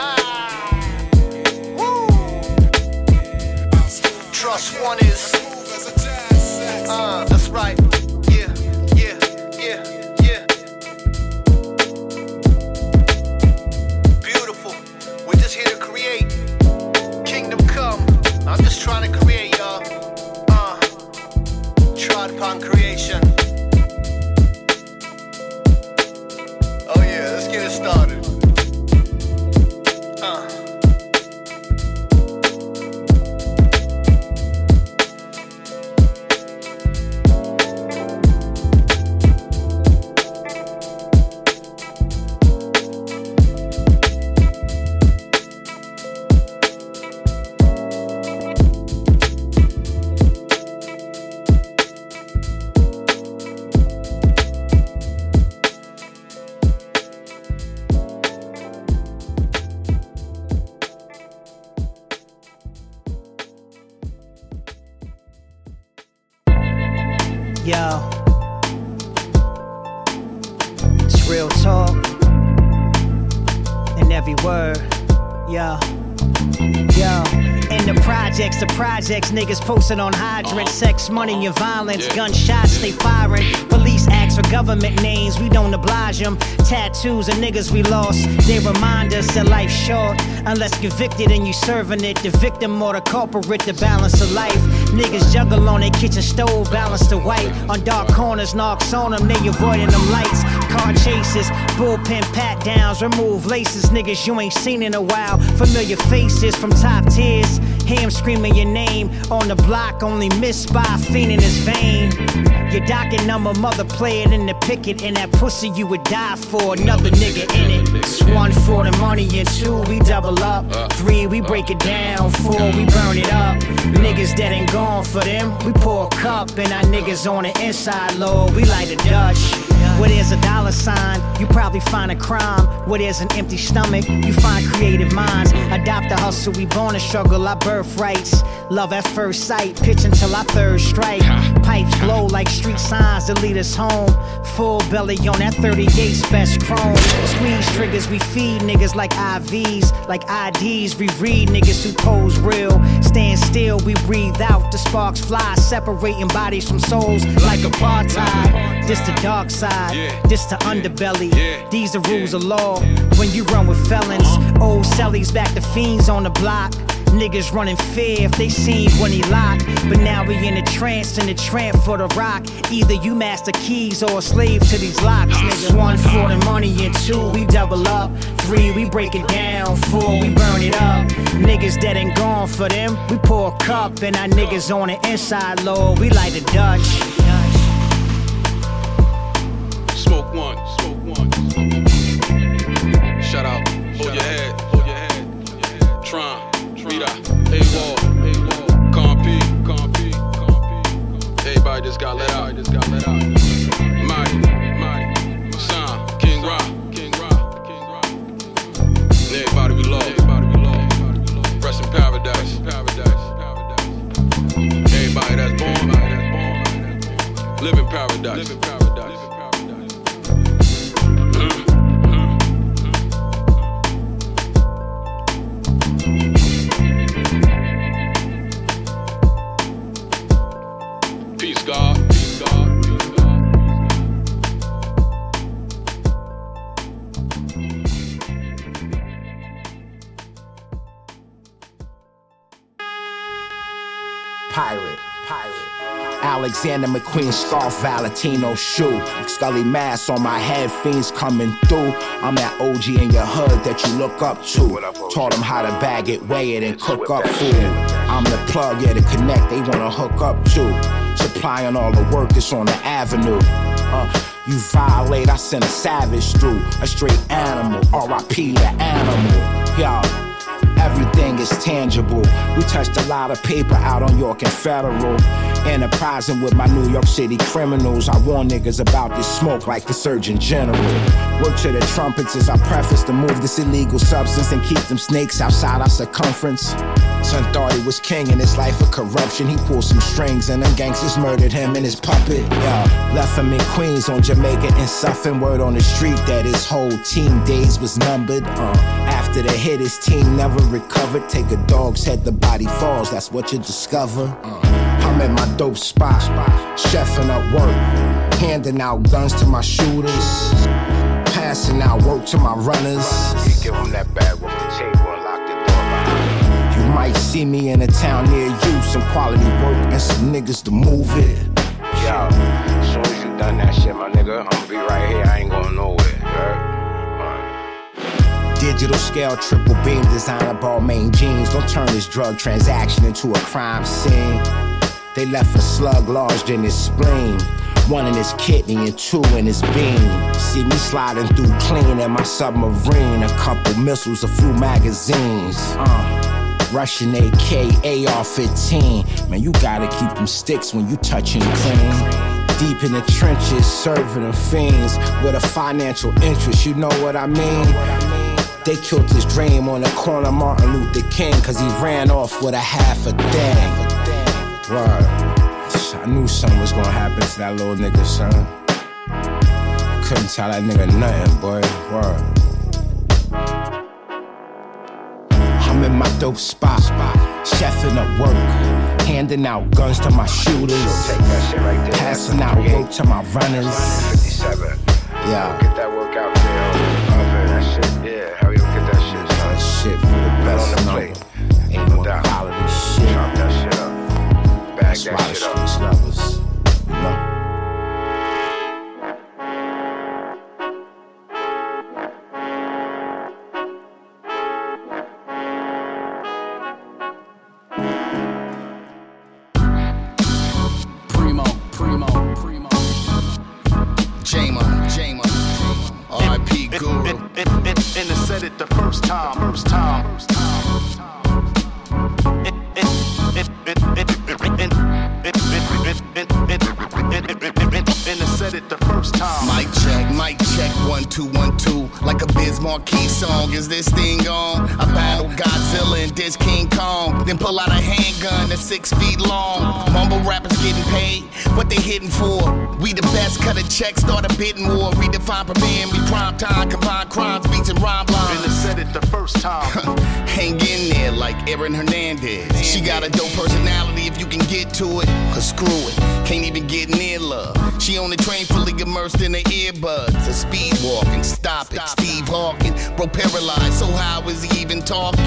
Trust one is. That's right. Yeah. Beautiful. We're just here to create. Kingdom come. I'm just trying to create. upon creation. Oh yeah, let's get it started. Yo, it's real talk in every word. Yo, in the projects, niggas posted on hydrants. Sex, money, and violence, gunshots, they firing. Police ask for government names, we don't oblige them. Tattoos of niggas we lost, they remind us that life's short. Unless convicted and you serving it, the victim or the culprit, the balance of life. Niggas juggle on their kitchen stove, balance the white. On dark corners, knocks on them, they avoiding them lights. Car chases, bullpen pat downs, remove laces. Niggas you ain't seen in a while, familiar faces from top tiers. Hear him screaming your name on the block, only missed by a fiend in his vein. Your docket number, mother play it in the picket, and that pussy you would die for, another nigga in it. It's 1 for the money and 2 we double up, 3 we break it down, 4 we burn it up. Niggas dead and gone for them, we pour a cup, and our niggas on the inside, Lord, we light a Dutch. Where there's a dollar sign, you probably find a crime. Where there's an empty stomach, you find creative minds. Adopt the hustle, we born to struggle, our birthrights. Love at first sight, pitch until our third strike. Pipes glow like street signs that lead us home. Full belly on that 38's best chrome. Squeeze triggers, we feed niggas like IVs. Like IDs, we read niggas who pose real. Stand still, we breathe out, the sparks fly. Separating bodies from souls like apartheid. This the dark side, this the underbelly. These the rules of law when you run with felons. Old cellies back to fiends on the block. Niggas running fear if they seen when he locked. But now we in a trance, in a tramp for the rock. Either you master keys or a slave to these locks, nigga. 1 for the money and 2 we double up, 3 we break it down, 4 we burn it up. Niggas dead and gone for them, we pour a cup, and our niggas on the inside, Lord, we light a Dutch. Smoke one. Shout out, hold your head. Tron, Rita, A-Wall, Comp. Everybody just got let out. Mighty, Son, King Rock. And everybody we love. Rest in paradise. Everybody that's born, live in paradise. Peace, God. Pirate. Alexander McQueen scarf, Valentino shoe. Scully mask on my head, fiends coming through. I'm that OG in your hood that you look up to. Taught them how to bag it, weigh it, and cook up food. I'm the plug, yeah, to connect, they wanna hook up too. Supplying all the work that's on the avenue. You violate, I send a savage through. A straight animal, R.I.P. the animal. Y'all. Everything is tangible. We touched a lot of paper out on York and Federal. Enterprising with my New York City criminals. I warn niggas about this smoke like the Surgeon General. Work to the trumpets as I preface to move this illegal substance and keep them snakes outside our circumference. Son thought he was king in his life of corruption. He pulled some strings and them gangsters murdered him and his puppet. Left him in Queens on Jamaica and Suffolk. Word on the street that his whole team days was numbered. After the hit, his team never recovered. Take a dog's head, the body falls, that's what you discover. I'm at my dope spot, chefing up work, handing out guns to my shooters, passing out work to my runners. Give them that bag off the table and lock the door behind you. Might see me in a town near you, some quality work and some niggas to move it. out. As soon as you done that shit, my nigga, I'ma be right here. I ain't going nowhere. Digital scale, triple beam, designer Balmain jeans. Don't turn this drug transaction into a crime scene. They left a slug lodged in his spleen. One in his kidney and two in his beam. See me sliding through clean in my submarine. A couple missiles, a few magazines. Russian AK, AR-15. Man, you gotta keep them sticks when you touching clean. Deep in the trenches, serving them fiends with a financial interest, you know what I mean? They killed his dream on the corner of Martin Luther King, cause he ran off with a half a thing. Word. I knew something was gonna happen to that little nigga, son. Couldn't tell that nigga nothing, boy. Word. I'm in my dope spot, chefing up work, handing out guns to my shooters, passing out rope to my runners. 57. Yeah. Get that work out there. That shit, yeah. Hell, you get that shit, son. That shit for the best on the number. plate. Ain't no quality shit. Chop that shit up. Bag That's that why the shit up. streets love us, you know? Jama, R.I.P. Guru. And I said it the first time. And I said it the first time. Mic check, 1 2 1 2. Like a Biz Marquee song, is this thing on? I battle Godzilla and dish King Kong, then pull out a handgun that's 6 feet long. Mumble rappers getting paid, what they hitting for? We the best, cut a check, start a bidding war. Redefine prevent me prime time, combine crimes, beats and rhyme lines. And I said it the first time. Hang in there like Aaron Hernandez. She got a dope personality if you can get to it. Cause screw it, can't even get near love. She on the train fully immersed in her earbuds. A speed walking, stop it. Steve Hawking, bro paralyzed, so how is he even talking?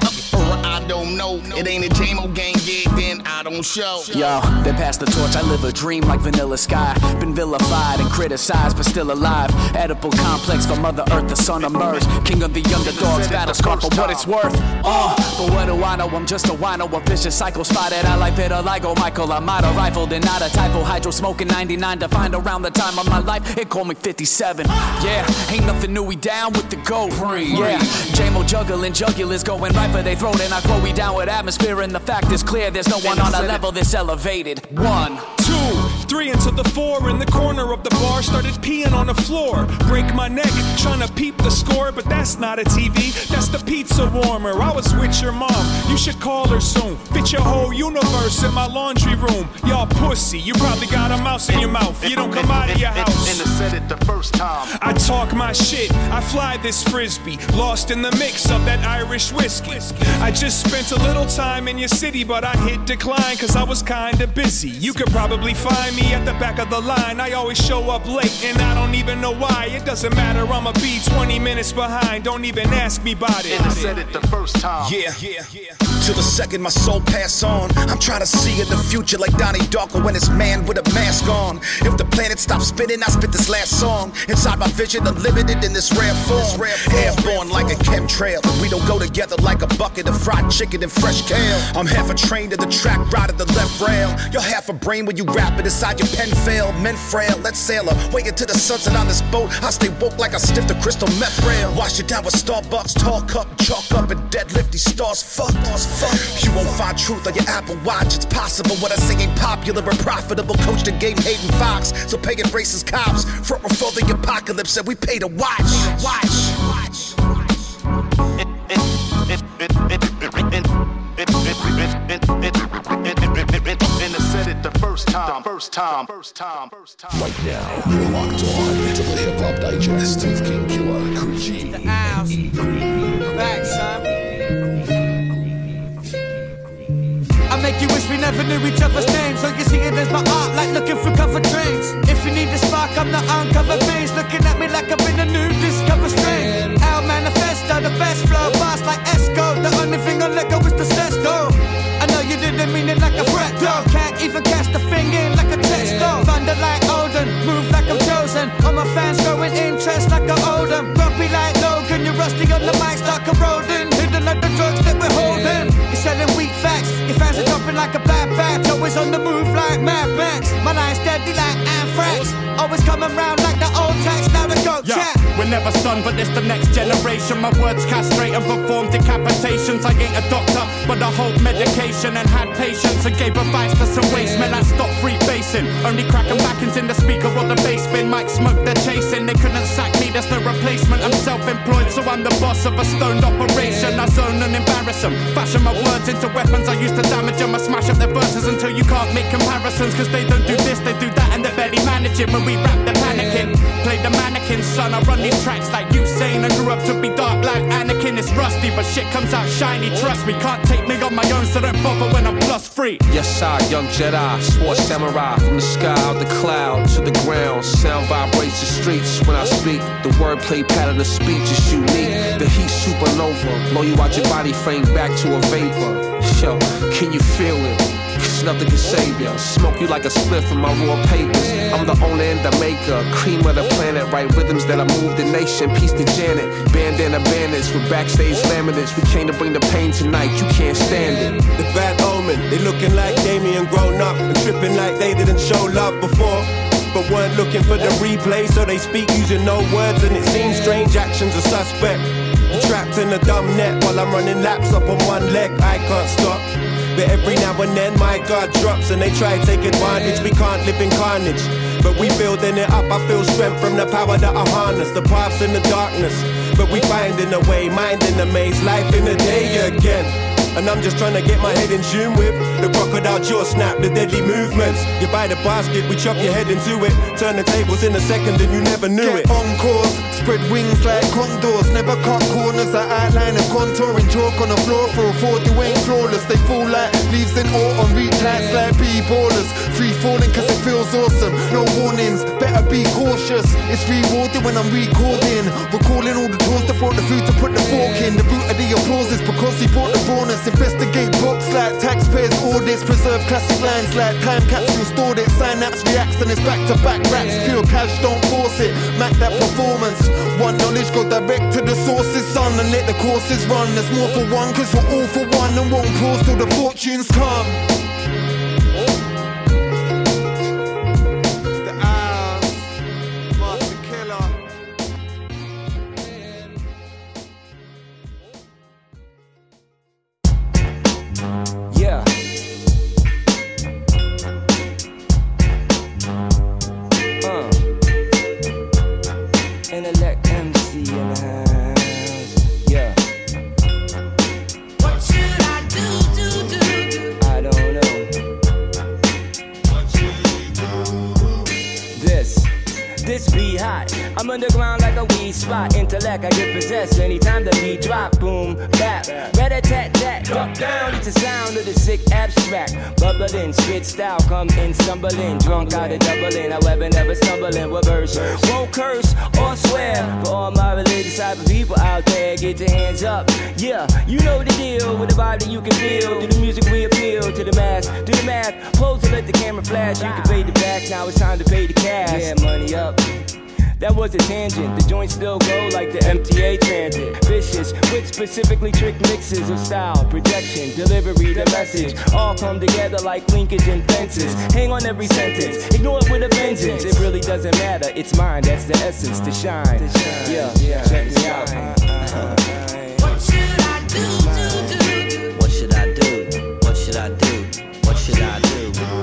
I don't know. It ain't a JMO gang gig, then I don't show. Yo, they passed the torch. I live a dream like Vanilla Sky. Been vilified and criticized, but still alive. Edible complex for Mother Earth, the son of Murs. King of the underdogs, battle scar for what it's worth. But what do I know? I'm just a wino, a vicious cycle spotted. I like vitiligo, Michael. I'm out of rifled and not a typo. Hydro smoking 99 defined around the time of my life. It called me 57. Yeah, ain't nothing new. We down with the goat. Yeah, JMO juggling jugulars going right for they throat. And I go, we down with atmosphere, and the fact is clear, there's no one on a level this elevated. 1 2 3 into the 4 in the corner of the bar, started peeing on the floor. Break my neck, trying to peep the score, but that's not a TV, that's the pizza warmer. I was with your mom, you should call her soon. Fit your whole universe in my laundry room. Y'all pussy, you probably got a mouse in your mouth. You don't come out of your house. And I said it the first time. I talk my shit, I fly this frisbee, lost in the mix of that Irish whiskey. I just spent a little time in your city, but I hit decline cause I was kinda busy. You could probably find me at the back of the line. I always show up late and I don't even know why. It doesn't matter, I'ma be 20 minutes behind. Don't even ask me about it. And I said it the first time. Yeah. Till the second my soul pass on, I'm trying to see in the future like Donnie Darko when it's man with a mask on. If the planet stops spinning, I spit this last song. Inside my vision, unlimited in this rare form. Airborne like a chemtrail. We don't go together like a bucket of fried chicken and fresh kale. I'm half a train to the track, right at the left rail. You're half a brain when you rap it inside your pen fail. Men frail, let's sail away into the sunset on this boat. I stay woke like I sniff the crystal meth rail. Wash it down with Starbucks, talk up, chalk up, and deadlift these stars. Fuck. You won't find truth on your Apple Watch. It's possible what I say ain't popular or profitable. Coach the game, Hayden Fox. So paying racist cops front before the apocalypse, and we pay to watch. And I said it the first time. Right now, you're locked on to the Hip Hop Digest with King Killer, Coogee, and E Green. Back, son. I make you wish we never knew each other's names. So you see it as my art, like looking through covered drains. If you need a spark, I'm the uncovered veins. Looking at me like I've been a new discovered strain. Our manifesto, the best flow, boss like Esco. The only thing I let go is the sesto. I know you didn't mean it like a threat, though. Can't even catch the thing in like a text, though. on the move like Mad Max. My line's deadly like anthrax. Always coming round like the old tax, now the go chat. We're never son, but it's the next generation. My words castrate and perform decapitations. I ain't a doctor, but I hold medication and had patience and gave advice to some waste men. I stopped free basing, only cracking backings in the speaker or the bass bin. Mic smoke, they're chasing. They couldn't sack me, there's no replacement. I'm self-employed, so I'm the boss of a stoned operation. I zone and embarrass them, fashion my words into weapons. I used to damage them. I smash up their verses until you can't make comparisons, cause they don't do this, they do that, and they barely manage it. When we rap, they're panicking. Play the mannequin, son. I run these tracks like Usain. I grew up to be dark like Anakin. It's rusty, but shit comes out shiny. Trust me, can't take me on my own, so don't bother when I'm plus free. Yes, I, young Jedi, sports samurai. From the sky, out the cloud, to the ground. Sound vibrates the streets when I speak. The wordplay pattern of speech is unique. The heat supernova, blow you out your body frame back to a vapor. Yo, can you feel it? Cause nothing can save ya. Smoke you like a spliff in my raw papers. I'm the owner and the maker, cream of the planet. Right rhythms that I move the nation. Peace to Janet, bandana bandits with backstage laminates. We came to bring the pain tonight, you can't stand it. The bad omen, they looking like Damien grown up and tripping like they didn't show love before, but weren't looking for the replay, so they speak using no words, and it seems strange actions are suspect. Trapped in a dumb net while I'm running laps up on one leg, I can't stop. But every now and then my guard drops and they try to take advantage. We can't live in carnage, but we building it up. I feel strength from the power that I harness. The paths in the darkness, but we finding a way. Mind in the maze, life in the day again. And I'm just trying to get my head in tune with the crocodile jaw snap, the deadly movements. You buy the basket, we chop your head into it. Turn the tables in a second and you never knew it. Encores, spread wings like condors. Never cut corners, I outline a contour and chalk on the floor for a 40 ain't flawless. They fall like leaves in autumn, reach heights like B-ballers. Free falling cause it feels awesome. No warnings, better be cautious. It's rewarded when I'm recording. Recalling all the tools that brought the food to put the fork in. The root of the applause is because he brought the rawness. Investigate books like taxpayers' audits. Preserve classic lines like time capsule stored it. Synapse reacts and it's back-to-back raps. Pure cash, don't force it. Mac that performance. One knowledge, go direct to the sources, son, and let the courses run. There's more for one, cause we're all for one, and won't pause till the fortunes come. I'm underground like a weed spot. Intellect, I get possessed anytime the beat drop. Boom, bap, rat-a-tat-tat. Drop down, it's the sound of the sick abstract. Bubbling, spit style, come in stumbling. Drunk out of doubling, however never stumbling. Reverse, won't curse or swear. For all my religious type of people out there, get your hands up. Yeah, you know the deal. With the body you can feel. To the music we appeal. To the mass, do the math. Pose to let the camera flash. You can pay the back, now it's time to pay the cash. Yeah, money up. That was a tangent, the joints still go like the MTA transit. Vicious, with specifically trick mixes of style, projection, delivery, the message. All come together like linkage and fences. Hang on every sentence, ignore it with a vengeance. It really doesn't matter, it's mine, that's the essence, to shine. Yeah, check me out. What should I do? What should I do? What should I do? What should I do?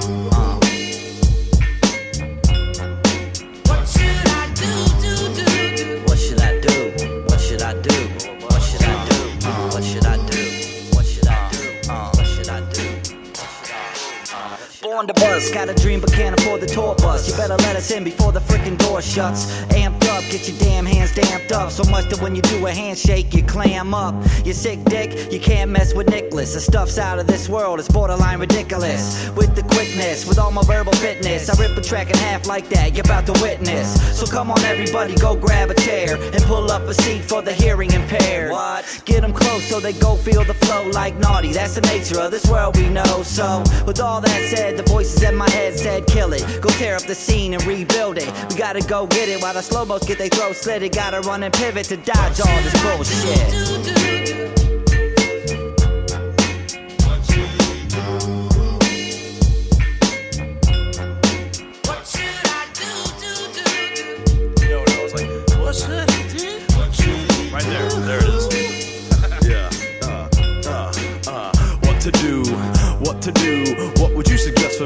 On the bus, got a dream but can't afford the tour bus. You better let us in before the frickin' door shuts. Amped up, get your damn hands damped up. So much that when you do a handshake, you clam up. You sick dick, you can't mess with Nicholas. The stuff's out of this world, it's borderline ridiculous. With the quickness, with all my verbal fitness, I rip a track in half like that, you're about to witness. So come on everybody, go grab a chair and pull up a seat for the hearing impaired. What? Get them close so they go feel the flow like naughty. That's the nature of this world we know. So, with all that said, the voices in my head said kill it. Go tear up the scene and rebuild it. We gotta go get it while the slow-mos get their throats slitted. Gotta run and pivot to dodge all this bullshit.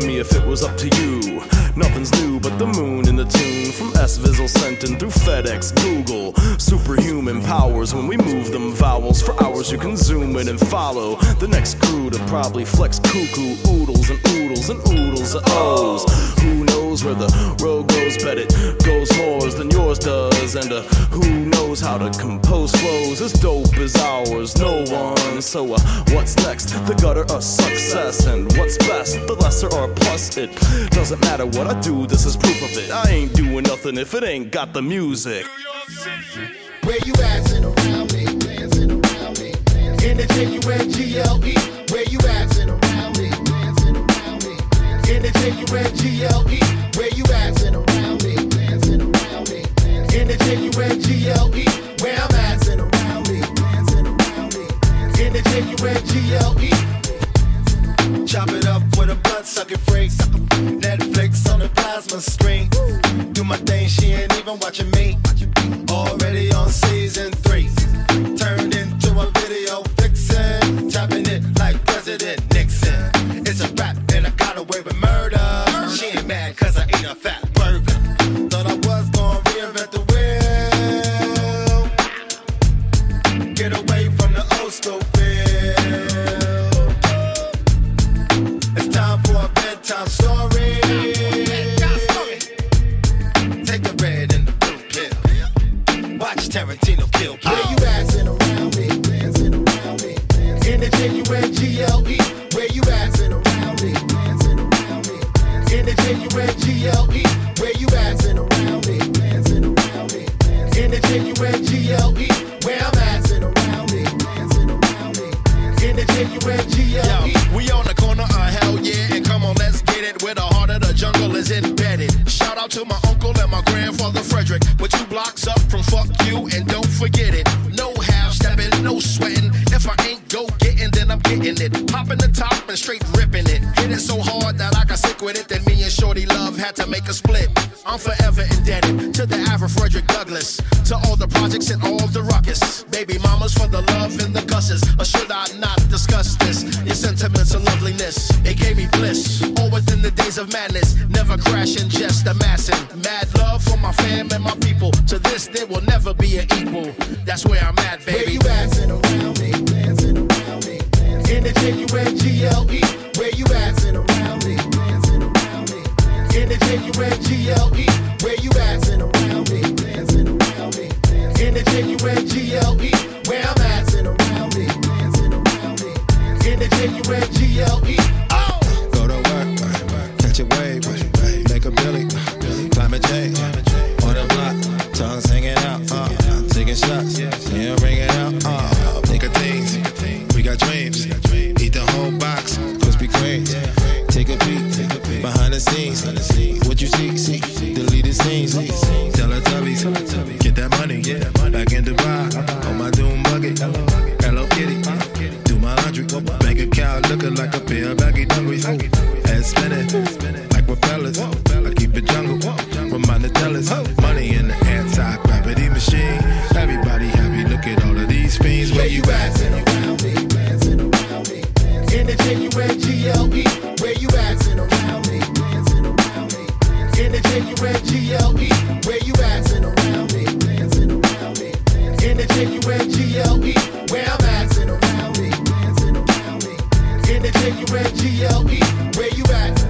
me if it was up to you. Nothing's new but the moon in the tune. From S-Vizzle sent in through FedEx, Google. Superhuman powers when we move them vowels. For hours you can zoom in and follow the next crew to probably flex cuckoo oodles and oodles and oodles of O's. Who knows where the road goes? Bet it goes more than yours does. And who knows how to compose flows as dope as ours? No one. So what's next? The gutter of success. And what's best? The lesser or plus. It doesn't matter what I do, this is proof of it. I ain't doing nothing if it ain't got the music. Where you assin' around me? Dancing around me. In the J-U-N-G-L-E. Where you assin' around me? Dancing around me. In the J-U-N-G-L-E. Where you assin' around me? Dancing around me. In the J-U-N-G-L-E. Where I'm assin' around me? Dancing around me. In the J-U-N-G-L-E. Chop it up with a blood-sucking freak. Netflix on the plasma screen. Do my thing, she ain't even watching me. Already on season 3. Turned into a video vixen. Tapping it like President Nixon. It's a rap and I got away with murder. She ain't mad cause I ate a fat burger. Thought I was gonna reinvent the wheel. Get away from the old school feel. It's time for a bedtime story. Take the red and the blue pill. Watch Tarantino kill. Where you assin' around me? Dancing around me. In the J-U-N-G-L-E. Where you assin' around me? Dancing around me. In the J-U-N-G-L-E. Where you assin' around me? Dancing around me. In the J-U-N-G-L-E. Where I'm assin' around me? Dancing around me. In the J-U-N-G-L-E. Yo, we on the corner of hell yeah, and come on, let's get it. Where the heart of the jungle is embedded. Shout out to my uncle and my grandfather Frederick. We're 2 blocks up from fuck you, and don't forget it. No half stepping, no sweating. If I ain't go getting, then I'm getting it. Popping the top and straight ripping it. Hit it so hard that I got sick with it. Then me and Shorty Love had to make a split. I'm forever indebted to the Average Frederick Douglass. To all the projects and all the ruckus. Baby mamas for the love and the gusses. Or should I not discuss this? Your sentiments of loveliness, it gave me bliss. All within the days of madness. Never crashing, just amassing. Mad love for my fam and my people. To this, there will never be an equal. That's where I'm at, baby. Where you assin' around me? Dancing around me. In the J-U-N-G-L-E. Where you assin' around me? Dancing around me. In the J-U-N-G-L-E. Where you assin' around me? Dancing around me. In the J-U-N-G-L-E. Where I'm assin' around me? Dancing around me. In the J-U-N-G-L-E. Go to work, catch a wave, make a Billy, climate change, on the block, tongues hanging out, taking shots, yeah, ringing out, nicotines, we got dreams, eat the whole box, Krispy Kremes, take a peek, behind the scenes, what you see, deleted scenes, Teletubbies, get that money, back in Dubai, on my Doom buggy, Hello Kitty, do my laundry, bank account looking like a pair of baggy dungarees, head spinning, like propellers, I keep it jungle, remind the tellers, money in the anti-gravity machine, everybody happy, look at all of these fiends, where you at? Dancing around me, dancing around me. In the J-U-N-G-L-E. Where you assin' around me? Dancing around me. In the J-U-N-G-L-E. Where you assin' around me? Dancing around me. In the J-U-N-G-L-E. Where I'm assin' around me? Dancing around me. In the J-U-N-G-L-E. Where you at?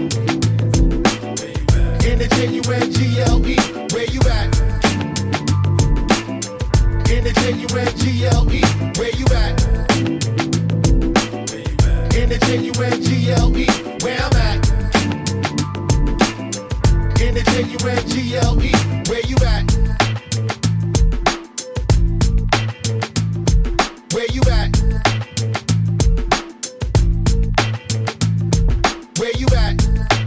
In the J-U-N-G-L-E. Where you at? In the J-U-N-G-L-E. Where you at? In the J-U-N-G-L-E. Where I'm at? In the J-U-N-G-L-E. Where you at? Where you at? Where you at?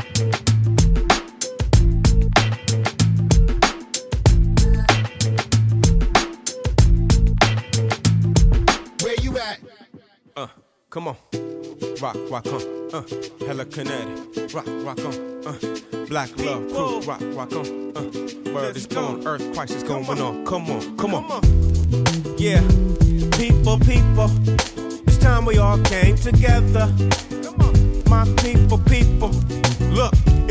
Where you at? Come on. Rock on, hella kinetic. Rock on, black love, crew, rock on, word is born, earth crisis going on. Come on. Yeah, people, it's time we all came together. My people,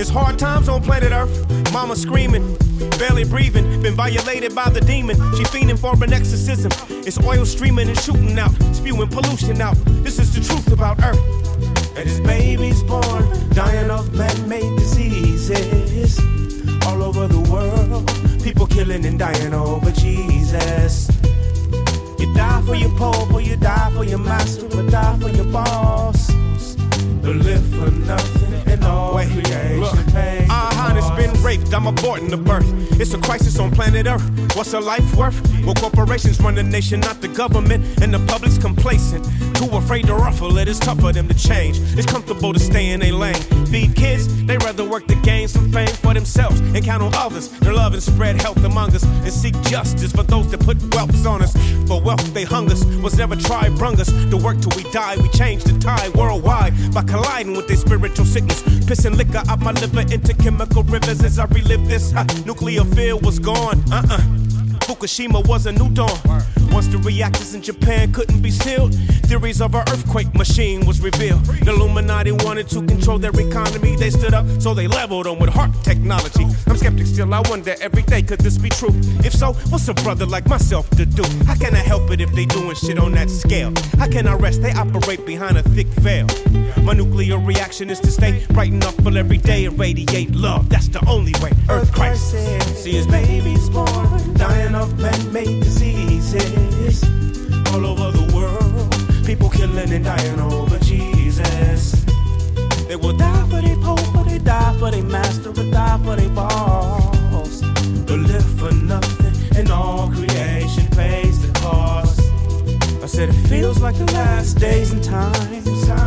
It's hard times on planet Earth. Mama screaming, barely breathing, been violated by the demon. She fiending for an exorcism. It's oil streaming and shooting out, spewing pollution out. This is the truth about Earth. And his baby's born, dying of man-made diseases all over the world. People killing and dying over Jesus. You die for your pope, or you die for your master, or die for your boss. But live for nothing and all creation pays. Highness been raped, I'm aborting the birth. It's a crisis on planet Earth. What's a life worth? Well, corporations run the nation, not the government. And the public's complacent, too afraid to ruffle it. It's tough for them to change. It's comfortable to stay in their lane. Feed kids, they rather work to gain some fame for themselves and count on others. Their love and spread health among us and seek justice for those that put wealth on us. For wealth they hung us, was never tried, brung us to work till we die. We changed the tide worldwide by colliding with their spiritual sickness. Pissing liquor out my liver into chemical rivers as I relive this. Nuclear field was gone. Fukushima was a new dawn. Once the reactors in Japan couldn't be sealed, theories of an earthquake machine was revealed. The Illuminati wanted to control their economy. They stood up, so they leveled them with HAARP technology. I'm skeptic still, I wonder every day, could this be true? If so, what's a brother like myself to do? How can I help it if they doing shit on that scale? How can I rest? They operate behind a thick veil. My nuclear reaction is to stay bright enough for every day and radiate love. That's the only way. Earth crisis. See his babies born, dying of man-made diseases all over the world. People killing and dying over Jesus. They will die for their pope, or they die for their master, or die for their boss. But live for nothing and all creation pays the cost. I said it feels like the last days and times.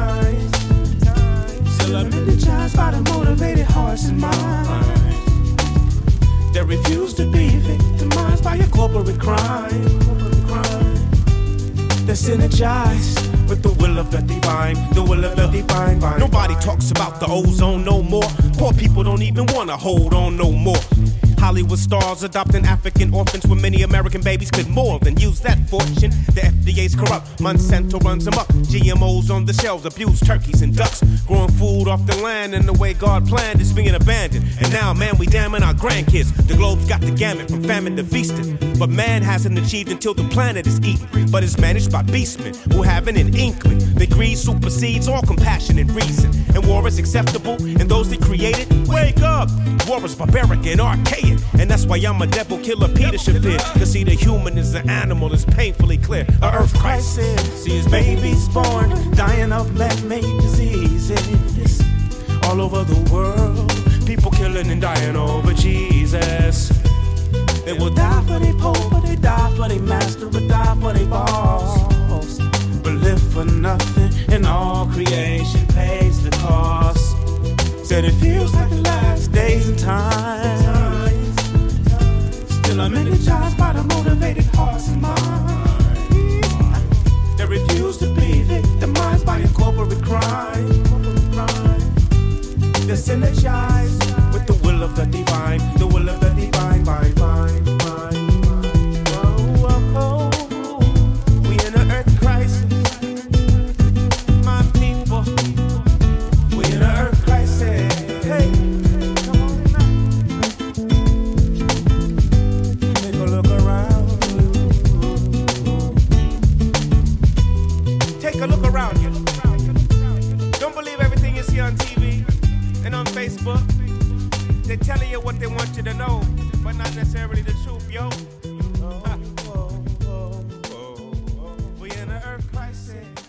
Still I'm energized by the motivated hearts and minds that refuse to be victimized by a corporate crime. They're synergized with the will of the divine, the will of the divine. Nobody talks about the ozone no more. Poor people don't even want to hold on no more. Hollywood stars adopting African orphans when many American babies could more than use that fortune. The FDA's corrupt, Monsanto runs them up. GMOs on the shelves, abuse turkeys and ducks. Growing food off the land and the way God planned is being abandoned. And now, man, we damning our grandkids. The globe's got the gamut from famine to feasting. But man hasn't achieved until the planet is eaten. But it's managed by beastmen who haven't an inkling. Their greed supersedes all compassion and reason. And war is acceptable, and those that create it, wake up! War is barbaric and archaic. And that's why I'm a devil killer, Peter Shabir. To see the human as an animal is painfully clear. A earth crisis. See his babies born, dying of man-made diseases all over the world. People killing and dying over Jesus. They will die for their pope, or they die for their master, or die for their boss. But live for nothing and all creation pays the cost. Said it feels like the last days and times. Still I'm energized by the motivated hearts and minds that refuse to be victimized by a corporate crime. They're synergized with the will of the divine, the will of the divine, we in an earth crisis, my people. We in an earth crisis. Hey. Take a look around you. Don't believe everything you see on TV and on Facebook. They're telling you what they want you to know, but not necessarily the truth, yo. We in an earth crisis.